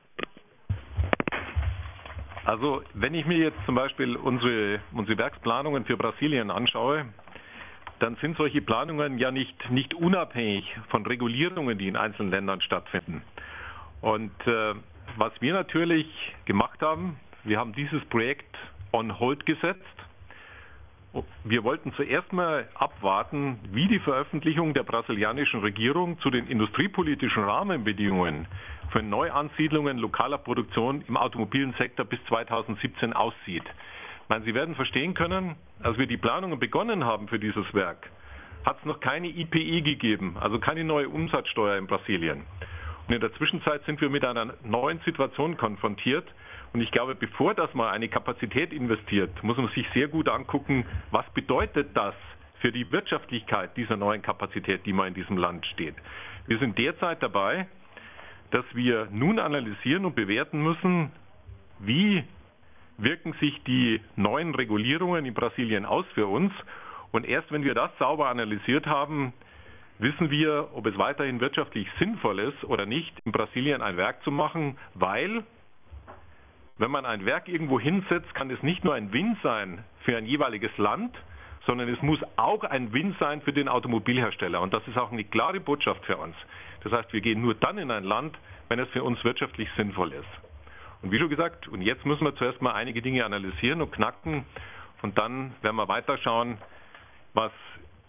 Also wenn ich mir jetzt zum Beispiel unsere, unsere Werksplanungen für Brasilien anschaue, dann sind solche Planungen ja nicht, nicht unabhängig von Regulierungen, die in einzelnen Ländern stattfinden. Und äh, was wir natürlich gemacht haben, wir haben dieses Projekt on hold gesetzt. Wir wollten zuerst mal abwarten, wie die Veröffentlichung der brasilianischen Regierung zu den industriepolitischen Rahmenbedingungen für Neuansiedlungen lokaler Produktion im automobilen Sektor bis zweitausendsiebzehn aussieht. Ich meine, Sie werden verstehen können, als wir die Planungen begonnen haben für dieses Werk, hat es noch keine I P I gegeben, also keine neue Umsatzsteuer in Brasilien. Und in der Zwischenzeit sind wir mit einer neuen Situation konfrontiert. Und ich glaube, bevor das mal eine Kapazität investiert, muss man sich sehr gut angucken, was bedeutet das für die Wirtschaftlichkeit dieser neuen Kapazität, die mal in diesem Land steht. Wir sind derzeit dabei, dass wir nun analysieren und bewerten müssen, wie wirken sich die neuen Regulierungen in Brasilien aus für uns. Und erst wenn wir das sauber analysiert haben, wissen wir, ob es weiterhin wirtschaftlich sinnvoll ist oder nicht, in Brasilien ein Werk zu machen, weil wenn man ein Werk irgendwo hinsetzt, kann es nicht nur ein Win sein für ein jeweiliges Land, sondern es muss auch ein Win sein für den Automobilhersteller. Und das ist auch eine klare Botschaft für uns. Das heißt, wir gehen nur dann in ein Land, wenn es für uns wirtschaftlich sinnvoll ist. Und wie schon gesagt, und jetzt müssen wir zuerst mal einige Dinge analysieren und knacken, und dann werden wir weiterschauen, was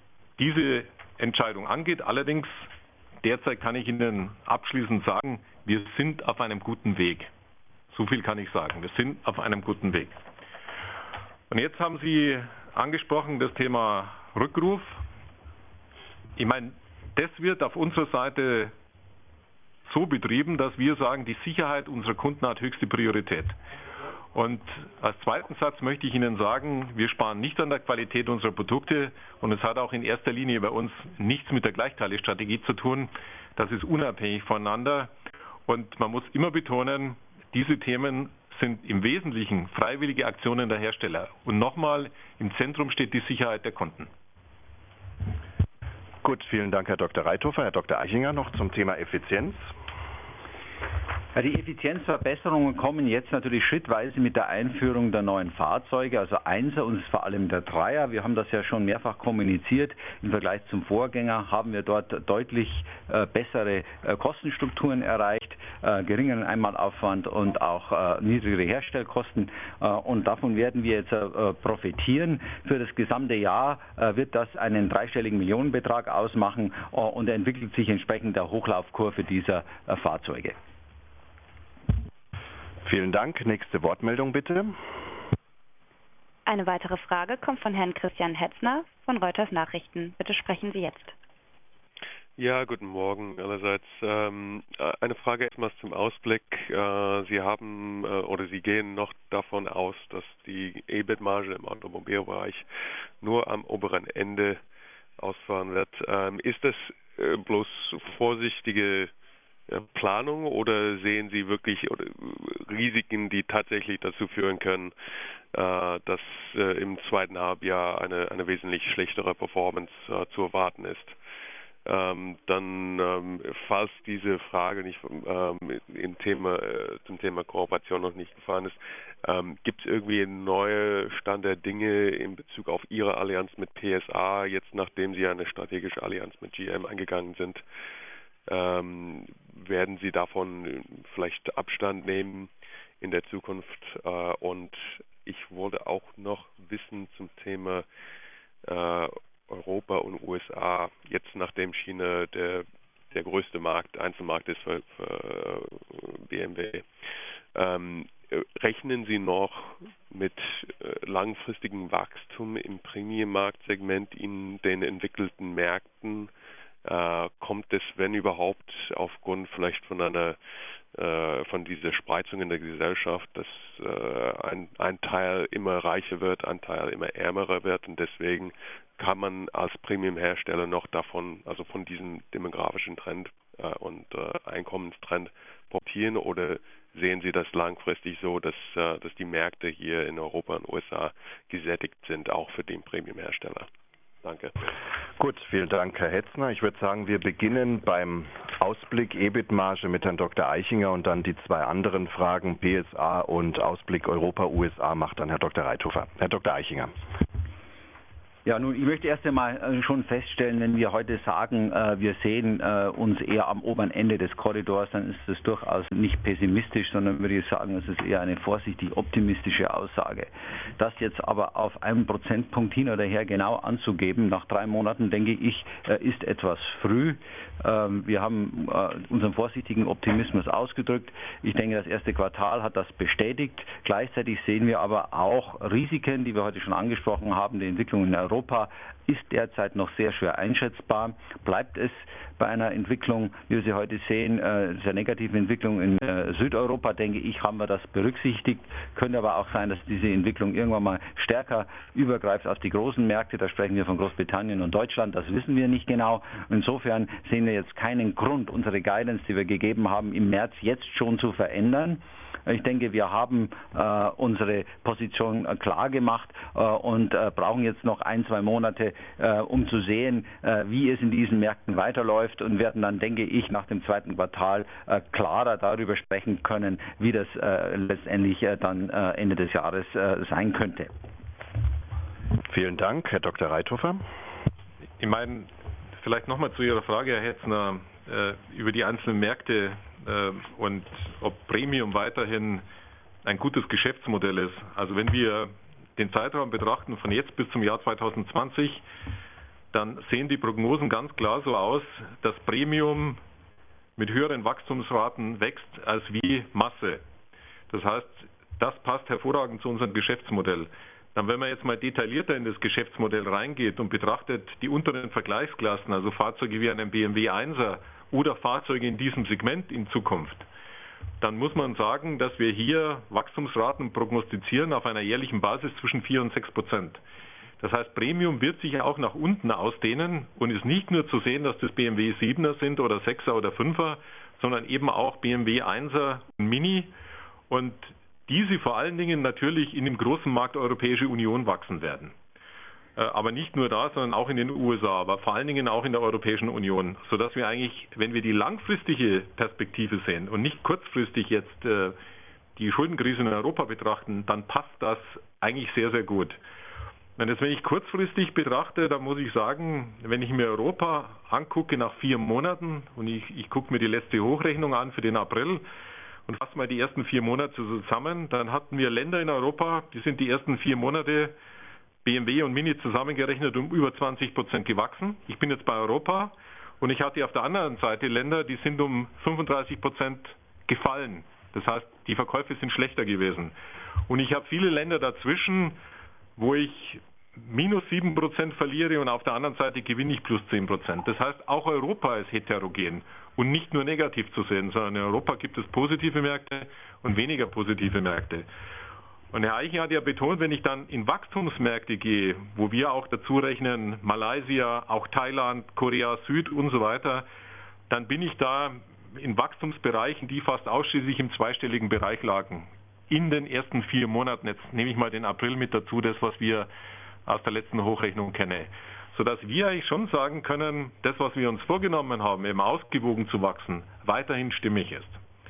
diese Entscheidung angeht. Allerdings, derzeit kann ich Ihnen abschließend sagen, wir sind auf einem guten Weg. So viel kann ich sagen. Wir sind auf einem guten Weg. Und jetzt haben Sie angesprochen das Thema Rückruf. Ich meine, das wird auf unserer Seite so betrieben, dass wir sagen, die Sicherheit unserer Kunden hat höchste Priorität. Und als zweiten Satz möchte ich Ihnen sagen, wir sparen nicht an der Qualität unserer Produkte und es hat auch in erster Linie bei uns nichts mit der Gleichteiligstrategie zu tun. Das ist unabhängig voneinander und man muss immer betonen, diese Themen sind im Wesentlichen freiwillige Aktionen der Hersteller. Und nochmal, im Zentrum steht die Sicherheit der Kunden. Gut, vielen Dank, Herr Doktor Reithofer. Herr Doktor Eichinger noch zum Thema Effizienz. Ja, die Effizienzverbesserungen kommen jetzt natürlich schrittweise mit der Einführung der neuen Fahrzeuge, also Einser und vor allem der Dreier. Wir haben das ja schon mehrfach kommuniziert. Im Vergleich zum Vorgänger haben wir dort deutlich äh, bessere äh, Kostenstrukturen erreicht, äh, geringeren Einmalaufwand und auch äh, niedrigere Herstellkosten. Äh, und davon werden wir jetzt äh, profitieren. Für das gesamte Jahr äh, wird das einen dreistelligen Millionenbetrag ausmachen äh, und er entwickelt sich entsprechend der Hochlaufkurve dieser äh, Fahrzeuge. Vielen Dank. Nächste Wortmeldung bitte. Eine weitere Frage kommt von Herrn Christian Hetzner von Reuters Nachrichten. Bitte sprechen Sie jetzt. Ja, guten Morgen allerseits. Ähm, eine Frage erstmal zum Ausblick. Äh, Sie haben äh, oder Sie gehen noch davon aus, dass die E B I T-Marge im Automobilbereich nur am oberen Ende ausfahren wird. Ähm, ist das äh, bloß vorsichtige Planung oder sehen Sie wirklich Risiken, die tatsächlich dazu führen können, dass im zweiten Halbjahr eine, eine wesentlich schlechtere Performance zu erwarten ist? Ähm, dann, ähm, falls diese Frage nicht ähm, im Thema, äh, zum Thema Kooperation noch nicht gefallen ist, ähm, gibt es irgendwie einen neuen Stand der Dinge in Bezug auf Ihre Allianz mit P S A, jetzt nachdem Sie eine strategische Allianz mit G M eingegangen sind? Ähm, werden Sie davon vielleicht Abstand nehmen in der Zukunft? Äh, und ich wollte auch noch wissen zum Thema äh, Europa und U S A, jetzt nachdem China der, der größte Markt, Einzelmarkt ist für, für B M W. Ähm, rechnen Sie noch mit äh, langfristigem Wachstum im Premium-Marktsegment in den entwickelten Märkten? Äh, kommt es, wenn überhaupt, aufgrund vielleicht von einer äh, von dieser Spreizung in der Gesellschaft, dass äh, ein, ein Teil immer reicher wird, ein Teil immer ärmerer wird und deswegen kann man als Premium-Hersteller noch davon, also von diesem demografischen Trend äh, und äh, Einkommenstrend profitieren, oder sehen Sie das langfristig so, dass, äh, dass die Märkte hier in Europa und U S A gesättigt sind, auch für den Premium-Hersteller? Danke. Gut, vielen Dank, Herr Hetzner. Ich würde sagen, wir beginnen beim Ausblick E B I T-Marge mit Herrn Doktor Eichinger und dann die zwei anderen Fragen P S A und Ausblick Europa, U S A macht dann Herr Doktor Reithofer. Herr Doktor Eichinger. Ja, nun, ich möchte erst einmal schon feststellen, wenn wir heute sagen, wir sehen uns eher am oberen Ende des Korridors, dann ist das durchaus nicht pessimistisch, sondern würde ich sagen, es ist eher eine vorsichtig optimistische Aussage. Das jetzt aber auf einen Prozentpunkt hin oder her genau anzugeben, nach drei Monaten, denke ich, ist etwas früh. Wir haben unseren vorsichtigen Optimismus ausgedrückt. Ich denke, das erste Quartal hat das bestätigt. Gleichzeitig sehen wir aber auch Risiken, die wir heute schon angesprochen haben, die Entwicklung in Europa. Europa ist derzeit noch sehr schwer einschätzbar. Bleibt es bei einer Entwicklung, wie wir sie heute sehen, sehr negativen Entwicklung in Südeuropa, denke ich, haben wir das berücksichtigt. Könnte aber auch sein, dass diese Entwicklung irgendwann mal stärker übergreift auf die großen Märkte. Da sprechen wir von Großbritannien und Deutschland. Das wissen wir nicht genau. Insofern sehen wir jetzt keinen Grund, unsere Guidance, die wir gegeben haben, im März jetzt schon zu verändern. Ich denke, wir haben äh, unsere Position äh, klar gemacht äh, und äh, brauchen jetzt noch ein, zwei Monate, äh, um zu sehen, äh, wie es in diesen Märkten weiterläuft und werden dann, denke ich, nach dem zweiten Quartal äh, klarer darüber sprechen können, wie das äh, letztendlich äh, dann äh, Ende des Jahres äh, sein könnte. Vielen Dank, Herr Doktor Reithofer. Ich meine, vielleicht nochmal zu Ihrer Frage, Herr Hetzner, äh, über die einzelnen Märkte und ob Premium weiterhin ein gutes Geschäftsmodell ist. Also wenn wir den Zeitraum betrachten von jetzt bis zum Jahr zweitausendzwanzig, dann sehen die Prognosen ganz klar so aus, dass Premium mit höheren Wachstumsraten wächst als wie Masse. Das heißt, das passt hervorragend zu unserem Geschäftsmodell. Dann, wenn man jetzt mal detaillierter in das Geschäftsmodell reingeht und betrachtet die unteren Vergleichsklassen, also Fahrzeuge wie einen B M W Einser oder Fahrzeuge in diesem Segment in Zukunft, dann muss man sagen, dass wir hier Wachstumsraten prognostizieren auf einer jährlichen Basis zwischen vier und sechs Prozent. Das heißt, Premium wird sich auch nach unten ausdehnen und ist nicht nur zu sehen, dass das B M W siebener sind oder sechser oder fünfer, sondern eben auch B M W Einser und Mini und diese vor allen Dingen natürlich in dem großen Markt Europäische Union wachsen werden. Aber nicht nur da, sondern auch in den U S A, aber vor allen Dingen auch in der Europäischen Union, sodass wir eigentlich, wenn wir die langfristige Perspektive sehen und nicht kurzfristig jetzt äh, die Schuldenkrise in Europa betrachten, dann passt das eigentlich sehr, sehr gut. Wenn, das, wenn ich kurzfristig betrachte, dann muss ich sagen, wenn ich mir Europa angucke nach vier Monaten und ich, ich gucke mir die letzte Hochrechnung an für den April, und fassen mal die ersten vier Monate zusammen, dann hatten wir Länder in Europa, die sind die ersten vier Monate B M W und Mini zusammengerechnet um über zwanzig Prozent gewachsen. Ich bin jetzt bei Europa und ich hatte auf der anderen Seite Länder, die sind um fünfunddreißig Prozent gefallen. Das heißt, die Verkäufe sind schlechter gewesen. Und ich habe viele Länder dazwischen, wo ich minus sieben Prozent verliere und auf der anderen Seite gewinne ich plus zehn Prozent. Das heißt, auch Europa ist heterogen und nicht nur negativ zu sehen, sondern in Europa gibt es positive Märkte und weniger positive Märkte. Und Herr Eichinger hat ja betont, wenn ich dann in Wachstumsmärkte gehe, wo wir auch dazu rechnen, Malaysia, auch Thailand, Korea Süd und so weiter, dann bin ich da in Wachstumsbereichen, die fast ausschließlich im zweistelligen Bereich lagen. In den ersten vier Monaten, jetzt nehme ich mal den April mit dazu, das was wir aus der letzten Hochrechnung kennen. Sodass wir eigentlich schon sagen können, das was wir uns vorgenommen haben, eben ausgewogen zu wachsen, weiterhin stimmig ist.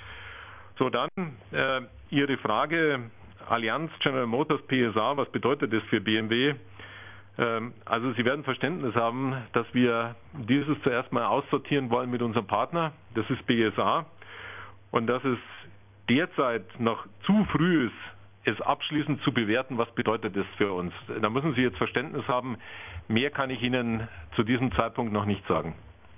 So, dann äh, Ihre Frage, Allianz, General Motors, P S A, was bedeutet das für B M W? Ähm, also Sie werden Verständnis haben, dass wir dieses zuerst mal aussortieren wollen mit unserem Partner, das ist P S A, und dass es derzeit noch zu früh ist, es abschließend zu bewerten, was bedeutet das für uns. Da müssen Sie jetzt Verständnis haben, mehr kann ich Ihnen zu diesem Zeitpunkt noch nicht sagen.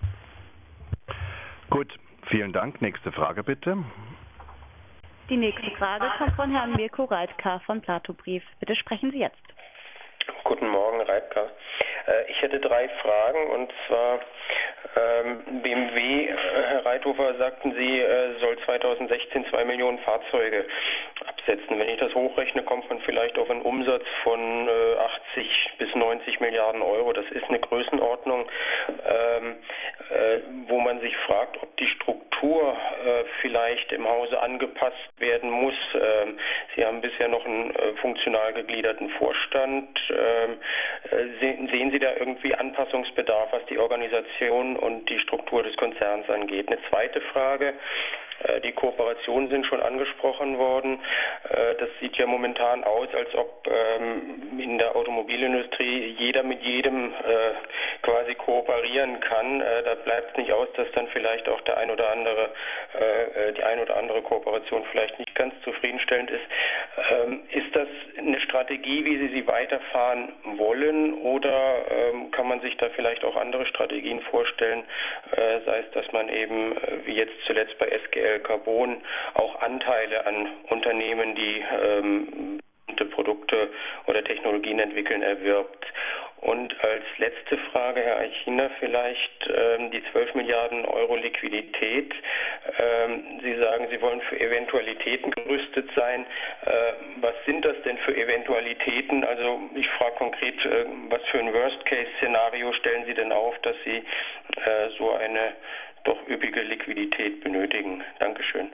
Gut, vielen Dank. Nächste Frage bitte. Die nächste Frage kommt von Herrn Mirko Reitker von Platobrief. Bitte sprechen Sie jetzt. Guten Morgen, Reitker. Ich hätte drei Fragen, und zwar ähm, B M W, Herr Reithofer, sagten Sie, äh, soll zweitausendsechzehn zwei Millionen Fahrzeuge absetzen. Wenn ich das hochrechne, kommt man vielleicht auf einen Umsatz von äh, achtzig bis neunzig Milliarden Euro. Das ist eine Größenordnung, ähm, äh, wo man sich fragt, ob die Struktur äh, vielleicht im Hause angepasst werden muss. Ähm, Sie haben bisher noch einen äh, funktional gegliederten Vorstand. Ähm, äh, sehen, sehen Sie da irgendwie Anpassungsbedarf, was die Organisation und die Struktur des Konzerns angeht? Eine zweite Frage. Die Kooperationen sind schon angesprochen worden. Das sieht ja momentan aus, als ob in der Automobilindustrie jeder mit jedem quasi kooperieren kann. Da bleibt es nicht aus, dass dann vielleicht auch der ein oder andere, die ein oder andere Kooperation vielleicht nicht ganz zufriedenstellend ist. Ist das eine Strategie, wie Sie sie weiterfahren wollen, oder kann man sich da vielleicht auch andere Strategien vorstellen, sei es, dass man eben, wie jetzt zuletzt bei S G L Carbon, auch Anteile an Unternehmen, die ähm, Produkte oder Technologien entwickeln, erwirbt. Und als letzte Frage, Herr Eichinger, vielleicht ähm, die zwölf Milliarden Euro Liquidität. Ähm, Sie sagen, Sie wollen für Eventualitäten gerüstet sein. Äh, was sind das denn für Eventualitäten? Also ich frage konkret, äh, was für ein Worst-Case-Szenario stellen Sie denn auf, dass Sie äh, so eine doch üppige Liquidität benötigen? Dankeschön.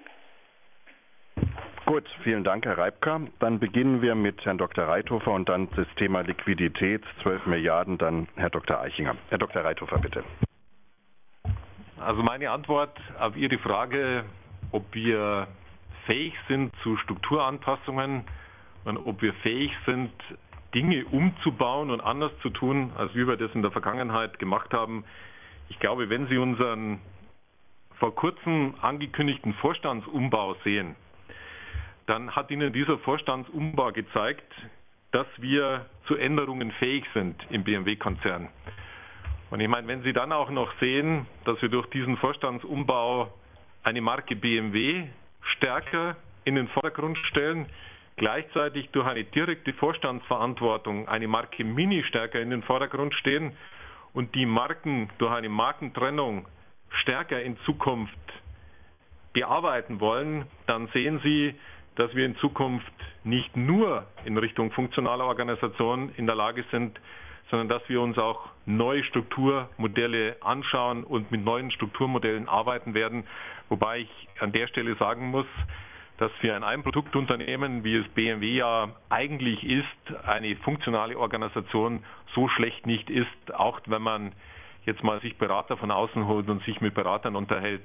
Gut, vielen Dank, Herr Reipka. Dann beginnen wir mit Herrn Doktor Reithofer und dann das Thema Liquidität, zwölf Milliarden, dann Herr Doktor Eichinger. Herr Doktor Reithofer, bitte. Also meine Antwort auf Ihre Frage, ob wir fähig sind zu Strukturanpassungen und ob wir fähig sind, Dinge umzubauen und anders zu tun, als wir das in der Vergangenheit gemacht haben. Ich glaube, wenn Sie unseren vor kurzem angekündigten Vorstandsumbau sehen, dann hat Ihnen dieser Vorstandsumbau gezeigt, dass wir zu Änderungen fähig sind im B M W-Konzern. Und ich meine, wenn Sie dann auch noch sehen, dass wir durch diesen Vorstandsumbau eine Marke B M W stärker in den Vordergrund stellen, gleichzeitig durch eine direkte Vorstandsverantwortung eine Marke Mini stärker in den Vordergrund stehen und die Marken durch eine Markentrennung stärker in Zukunft bearbeiten wollen, dann sehen Sie, dass wir in Zukunft nicht nur in Richtung funktionaler Organisation in der Lage sind, sondern dass wir uns auch neue Strukturmodelle anschauen und mit neuen Strukturmodellen arbeiten werden. Wobei ich an der Stelle sagen muss, dass für ein Einproduktunternehmen, wie es B M W ja eigentlich ist, eine funktionale Organisation so schlecht nicht ist, auch wenn man jetzt mal sich Berater von außen holt und sich mit Beratern unterhält,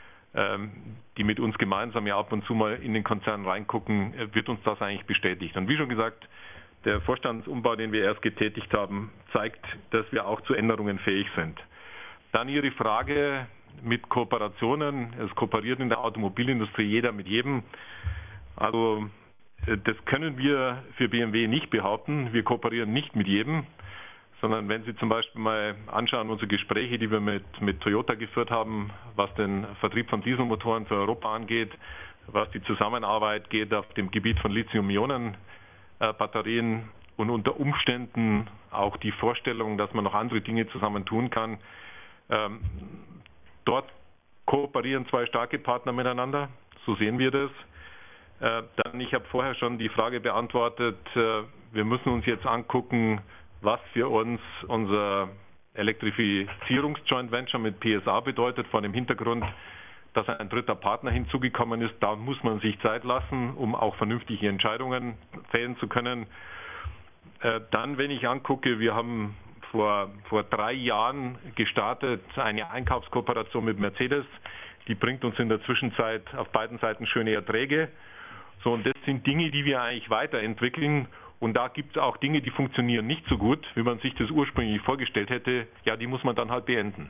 die mit uns gemeinsam ja ab und zu mal in den Konzern reingucken, wird uns das eigentlich bestätigt. Und wie schon gesagt, der Vorstandsumbau, den wir erst getätigt haben, zeigt, dass wir auch zu Änderungen fähig sind. Dann Ihre Frage mit Kooperationen. Es kooperiert in der Automobilindustrie jeder mit jedem. Also das können wir für B M W nicht behaupten. Wir kooperieren nicht mit jedem, sondern wenn Sie zum Beispiel mal anschauen, unsere Gespräche, die wir mit, mit Toyota geführt haben, was den Vertrieb von Dieselmotoren für Europa angeht, was die Zusammenarbeit geht auf dem Gebiet von Lithium-Ionen-Batterien und unter Umständen auch die Vorstellung, dass man noch andere Dinge zusammen tun kann. Ähm, dort kooperieren zwei starke Partner miteinander, so sehen wir das. Äh, dann, ich habe vorher schon die Frage beantwortet, äh, wir müssen uns jetzt angucken, was für uns unser Elektrifizierungs-Joint Venture mit P S A bedeutet, vor dem Hintergrund, dass ein dritter Partner hinzugekommen ist. Da muss man sich Zeit lassen, um auch vernünftige Entscheidungen fällen zu können. Dann, wenn ich angucke, wir haben vor, vor drei Jahren gestartet eine Einkaufskooperation mit Mercedes. Die bringt uns in der Zwischenzeit auf beiden Seiten schöne Erträge. So, und das sind Dinge, die wir eigentlich weiterentwickeln. Und da gibt es auch Dinge, die funktionieren nicht so gut, wie man sich das ursprünglich vorgestellt hätte. Ja, die muss man dann halt beenden.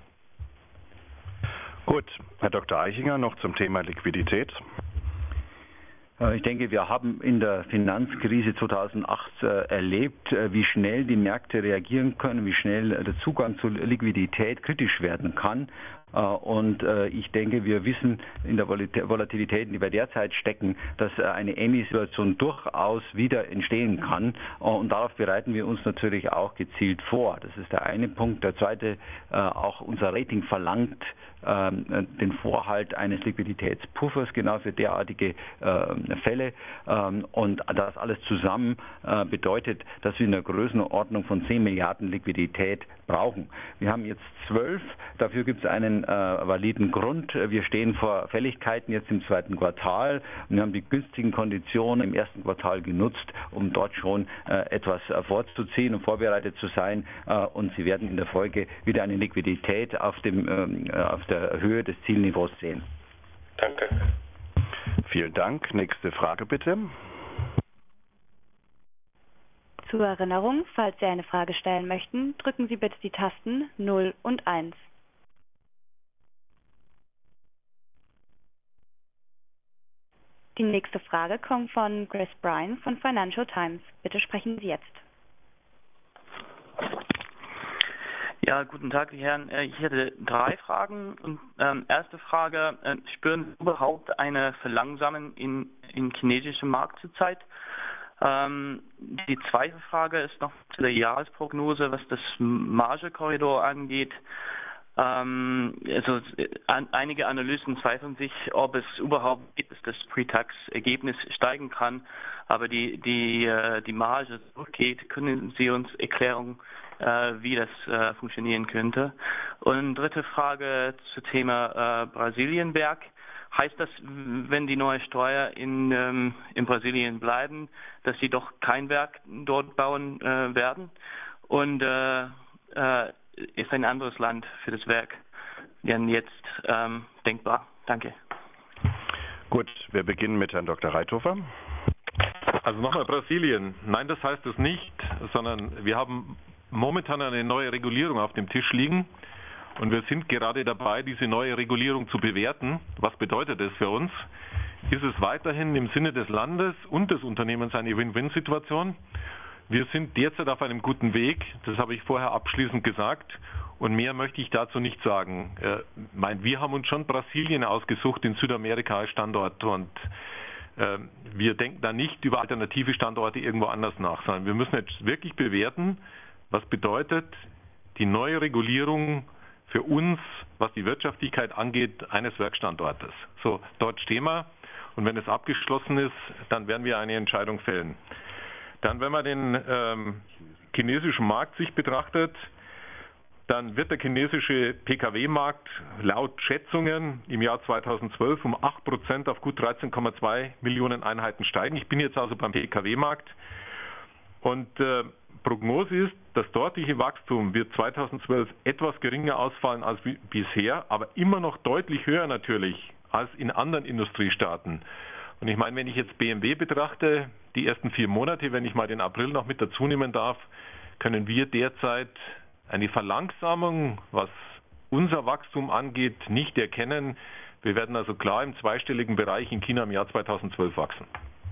Gut, Herr Doktor Eichinger, noch zum Thema Liquidität. Ich denke, wir haben in der Finanzkrise zweitausendacht äh, erlebt, äh, wie schnell die Märkte reagieren können, wie schnell äh, der Zugang zu Liquidität kritisch werden kann. Äh, und äh, ich denke, wir wissen in der Volatilität, in die wir derzeit stecken, dass äh, eine ähnliche Situation durchaus wieder entstehen kann. Äh, und darauf bereiten wir uns natürlich auch gezielt vor. Das ist der eine Punkt. Der zweite, äh, auch unser Rating verlangt äh, den Vorhalt eines Liquiditätspuffers genau für derartige äh, Fälle, und das alles zusammen bedeutet, dass wir in der Größenordnung von zehn Milliarden Liquidität brauchen. Wir haben jetzt zwölf, dafür gibt es einen validen Grund. Wir stehen vor Fälligkeiten jetzt im zweiten Quartal und wir haben die günstigen Konditionen im ersten Quartal genutzt, um dort schon etwas vorzuziehen und vorbereitet zu sein, und Sie werden in der Folge wieder eine Liquidität auf, dem, auf der Höhe des Zielniveaus sehen. Danke. Vielen Dank. Nächste Frage bitte. Zur Erinnerung, falls Sie eine Frage stellen möchten, drücken Sie bitte die Tasten null und eins. Die nächste Frage kommt von Chris Bryan von Financial Times. Bitte sprechen Sie jetzt. Ja, guten Tag, die Herren. Ich hätte drei Fragen. Und, ähm, erste Frage, äh, spüren Sie überhaupt eine Verlangsamung in, in chinesischen Markt zurzeit? Ähm, die zweite Frage ist noch zu der Jahresprognose, was das Margekorridor angeht. Ähm, also an, einige Analysten zweifeln sich, ob es überhaupt gibt, dass das Pre-Tax-Ergebnis steigen kann, aber die, die, die Marge zurückgeht. Können Sie uns Erklärung, äh, wie das äh, funktionieren könnte? Und dritte Frage zum Thema äh, Brasilienwerk. Heißt das, wenn die neue Steuer in, ähm, in Brasilien bleiben, dass Sie doch kein Werk dort bauen äh, werden? Und äh, äh, ist ein anderes Land für das Werk denn jetzt ähm, denkbar? Danke. Gut, wir beginnen mit Herrn Doktor Reithofer. Also nochmal Brasilien. Nein, das heißt es nicht, sondern wir haben momentan eine neue Regulierung auf dem Tisch liegen und wir sind gerade dabei, diese neue Regulierung zu bewerten. Was bedeutet das für uns? Ist es weiterhin im Sinne des Landes und des Unternehmens eine Win-Win-Situation? Wir sind derzeit auf einem guten Weg, das habe ich vorher abschließend gesagt, Und mehr möchte ich dazu nicht sagen. Äh, mein, wir haben uns schon Brasilien ausgesucht, in Südamerika als Standort. Und äh, wir denken da nicht über alternative Standorte irgendwo anders nach, sondern wir müssen jetzt wirklich bewerten, was bedeutet die neue Regulierung für uns, was die Wirtschaftlichkeit angeht, eines Werkstandortes. So, dort stehen wir. Und wenn es abgeschlossen ist, dann werden wir eine Entscheidung fällen. Dann, wenn man den ähm, chinesischen Markt sich betrachtet, dann wird der chinesische P K W-Markt laut Schätzungen im Jahr zweitausendzwölf um acht Prozent auf gut dreizehn Komma zwei Millionen Einheiten steigen. Ich bin jetzt also beim P K W-Markt. Und äh, Prognose ist, das dortige Wachstum wird zweitausendzwölf etwas geringer ausfallen als wie bisher, aber immer noch deutlich höher natürlich als in anderen Industriestaaten. Und ich meine, wenn ich jetzt B M W betrachte, die ersten vier Monate, wenn ich mal den April noch mit dazu nehmen darf, können wir derzeit eine Verlangsamung, was unser Wachstum angeht, nicht erkennen. Wir werden also klar im zweistelligen Bereich in China im Jahr zweitausendzwölf wachsen.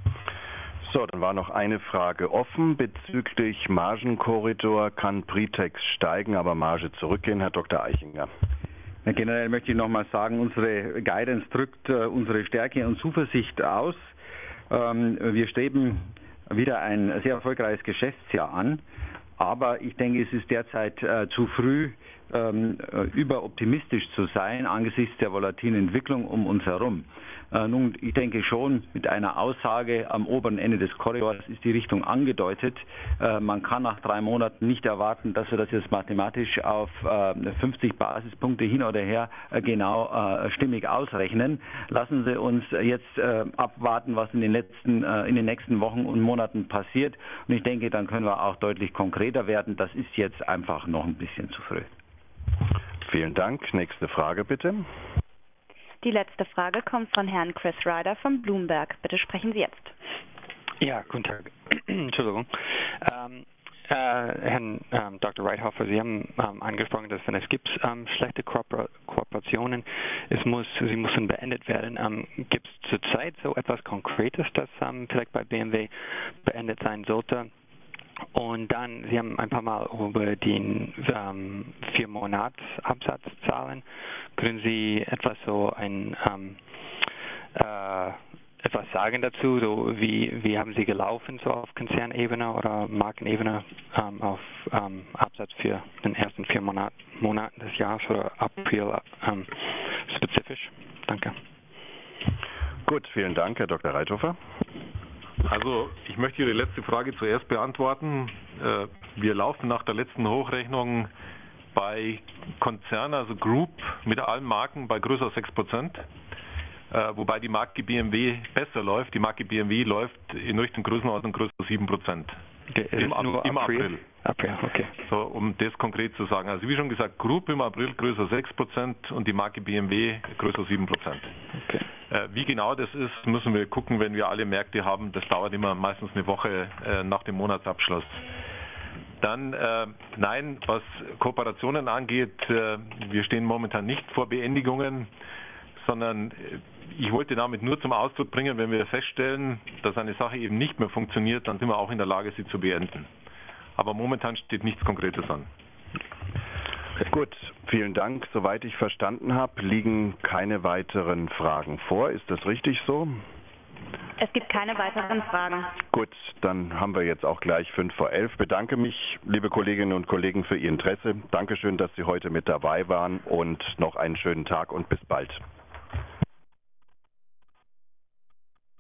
So, dann war noch eine Frage offen bezüglich Margenkorridor. Kann Pritex steigen, aber Marge zurückgehen? Herr Doktor Eichinger. Ja, generell möchte ich nochmal sagen, unsere Guidance drückt äh, unsere Stärke und Zuversicht aus. Ähm, wir streben wieder ein sehr erfolgreiches Geschäftsjahr an. Aber ich denke, es ist derzeit äh, zu früh, ähm, überoptimistisch zu sein angesichts der volatilen Entwicklung um uns herum. Äh, nun, ich denke schon, mit einer Aussage am oberen Ende des Korridors ist die Richtung angedeutet. Äh, man kann nach drei Monaten nicht erwarten, dass wir das jetzt mathematisch auf äh, fünfzig Basispunkte hin oder her äh, genau äh, stimmig ausrechnen. Lassen Sie uns jetzt äh, abwarten, was in den letzten, äh, in den nächsten Wochen und Monaten passiert. Und ich denke, dann können wir auch deutlich konkreter werden. Das ist jetzt einfach noch ein bisschen zu früh. Vielen Dank. Nächste Frage bitte. Die letzte Frage kommt von Herrn Chris Ryder von Bloomberg. Bitte sprechen Sie jetzt. Ja, guten Tag. Entschuldigung. Ähm, äh, Herrn ähm, Doktor Reithofer, Sie haben ähm, angesprochen, dass wenn es gibt ähm, schlechte Kooper Kooperationen, es muss, sie müssen beendet werden. Ähm, gibt es zurzeit so etwas Konkretes, das ähm, vielleicht bei B M W beendet sein sollte? Und dann, Sie haben ein paar Mal über die ähm, vier Monats Absatzzahlen. Können Sie etwas so ein ähm, äh, etwas sagen dazu? So wie wie haben Sie gelaufen so auf Konzernebene oder Markenebene ähm, auf ähm, Absatz für den ersten vier Monat, Monaten des Jahres oder April ähm, spezifisch? Danke. Gut, vielen Dank, Herr Doktor Reithofer. Also ich möchte Ihre letzte Frage zuerst beantworten. Wir laufen nach der letzten Hochrechnung bei Konzern, also Group mit allen Marken bei größer sechs Prozent, wobei die Marke B M W besser läuft. Die Marke B M W läuft in Richtung Größenordnung größer sieben Prozent. Okay, Im, Ab nur im April? April. April, okay. So, um das konkret zu sagen. Also wie schon gesagt, Group im April größer sechs Prozent und die Marke B M W größer sieben Prozent. Okay. Äh, wie genau das ist, müssen wir gucken, wenn wir alle Märkte haben. Das dauert immer meistens eine Woche äh, nach dem Monatsabschluss. Dann, äh, nein, was Kooperationen angeht, äh, wir stehen momentan nicht vor Beendigungen, sondern ich wollte damit nur zum Ausdruck bringen, wenn wir feststellen, dass eine Sache eben nicht mehr funktioniert, dann sind wir auch in der Lage, sie zu beenden. Aber momentan steht nichts Konkretes an. Gut, vielen Dank. Soweit ich verstanden habe, liegen keine weiteren Fragen vor. Ist das richtig so? Es gibt keine weiteren Fragen. Gut, dann haben wir jetzt auch gleich fünf vor elf. Bedanke mich, liebe Kolleginnen und Kollegen, für Ihr Interesse. Dankeschön, dass Sie heute mit dabei waren und noch einen schönen Tag und bis bald.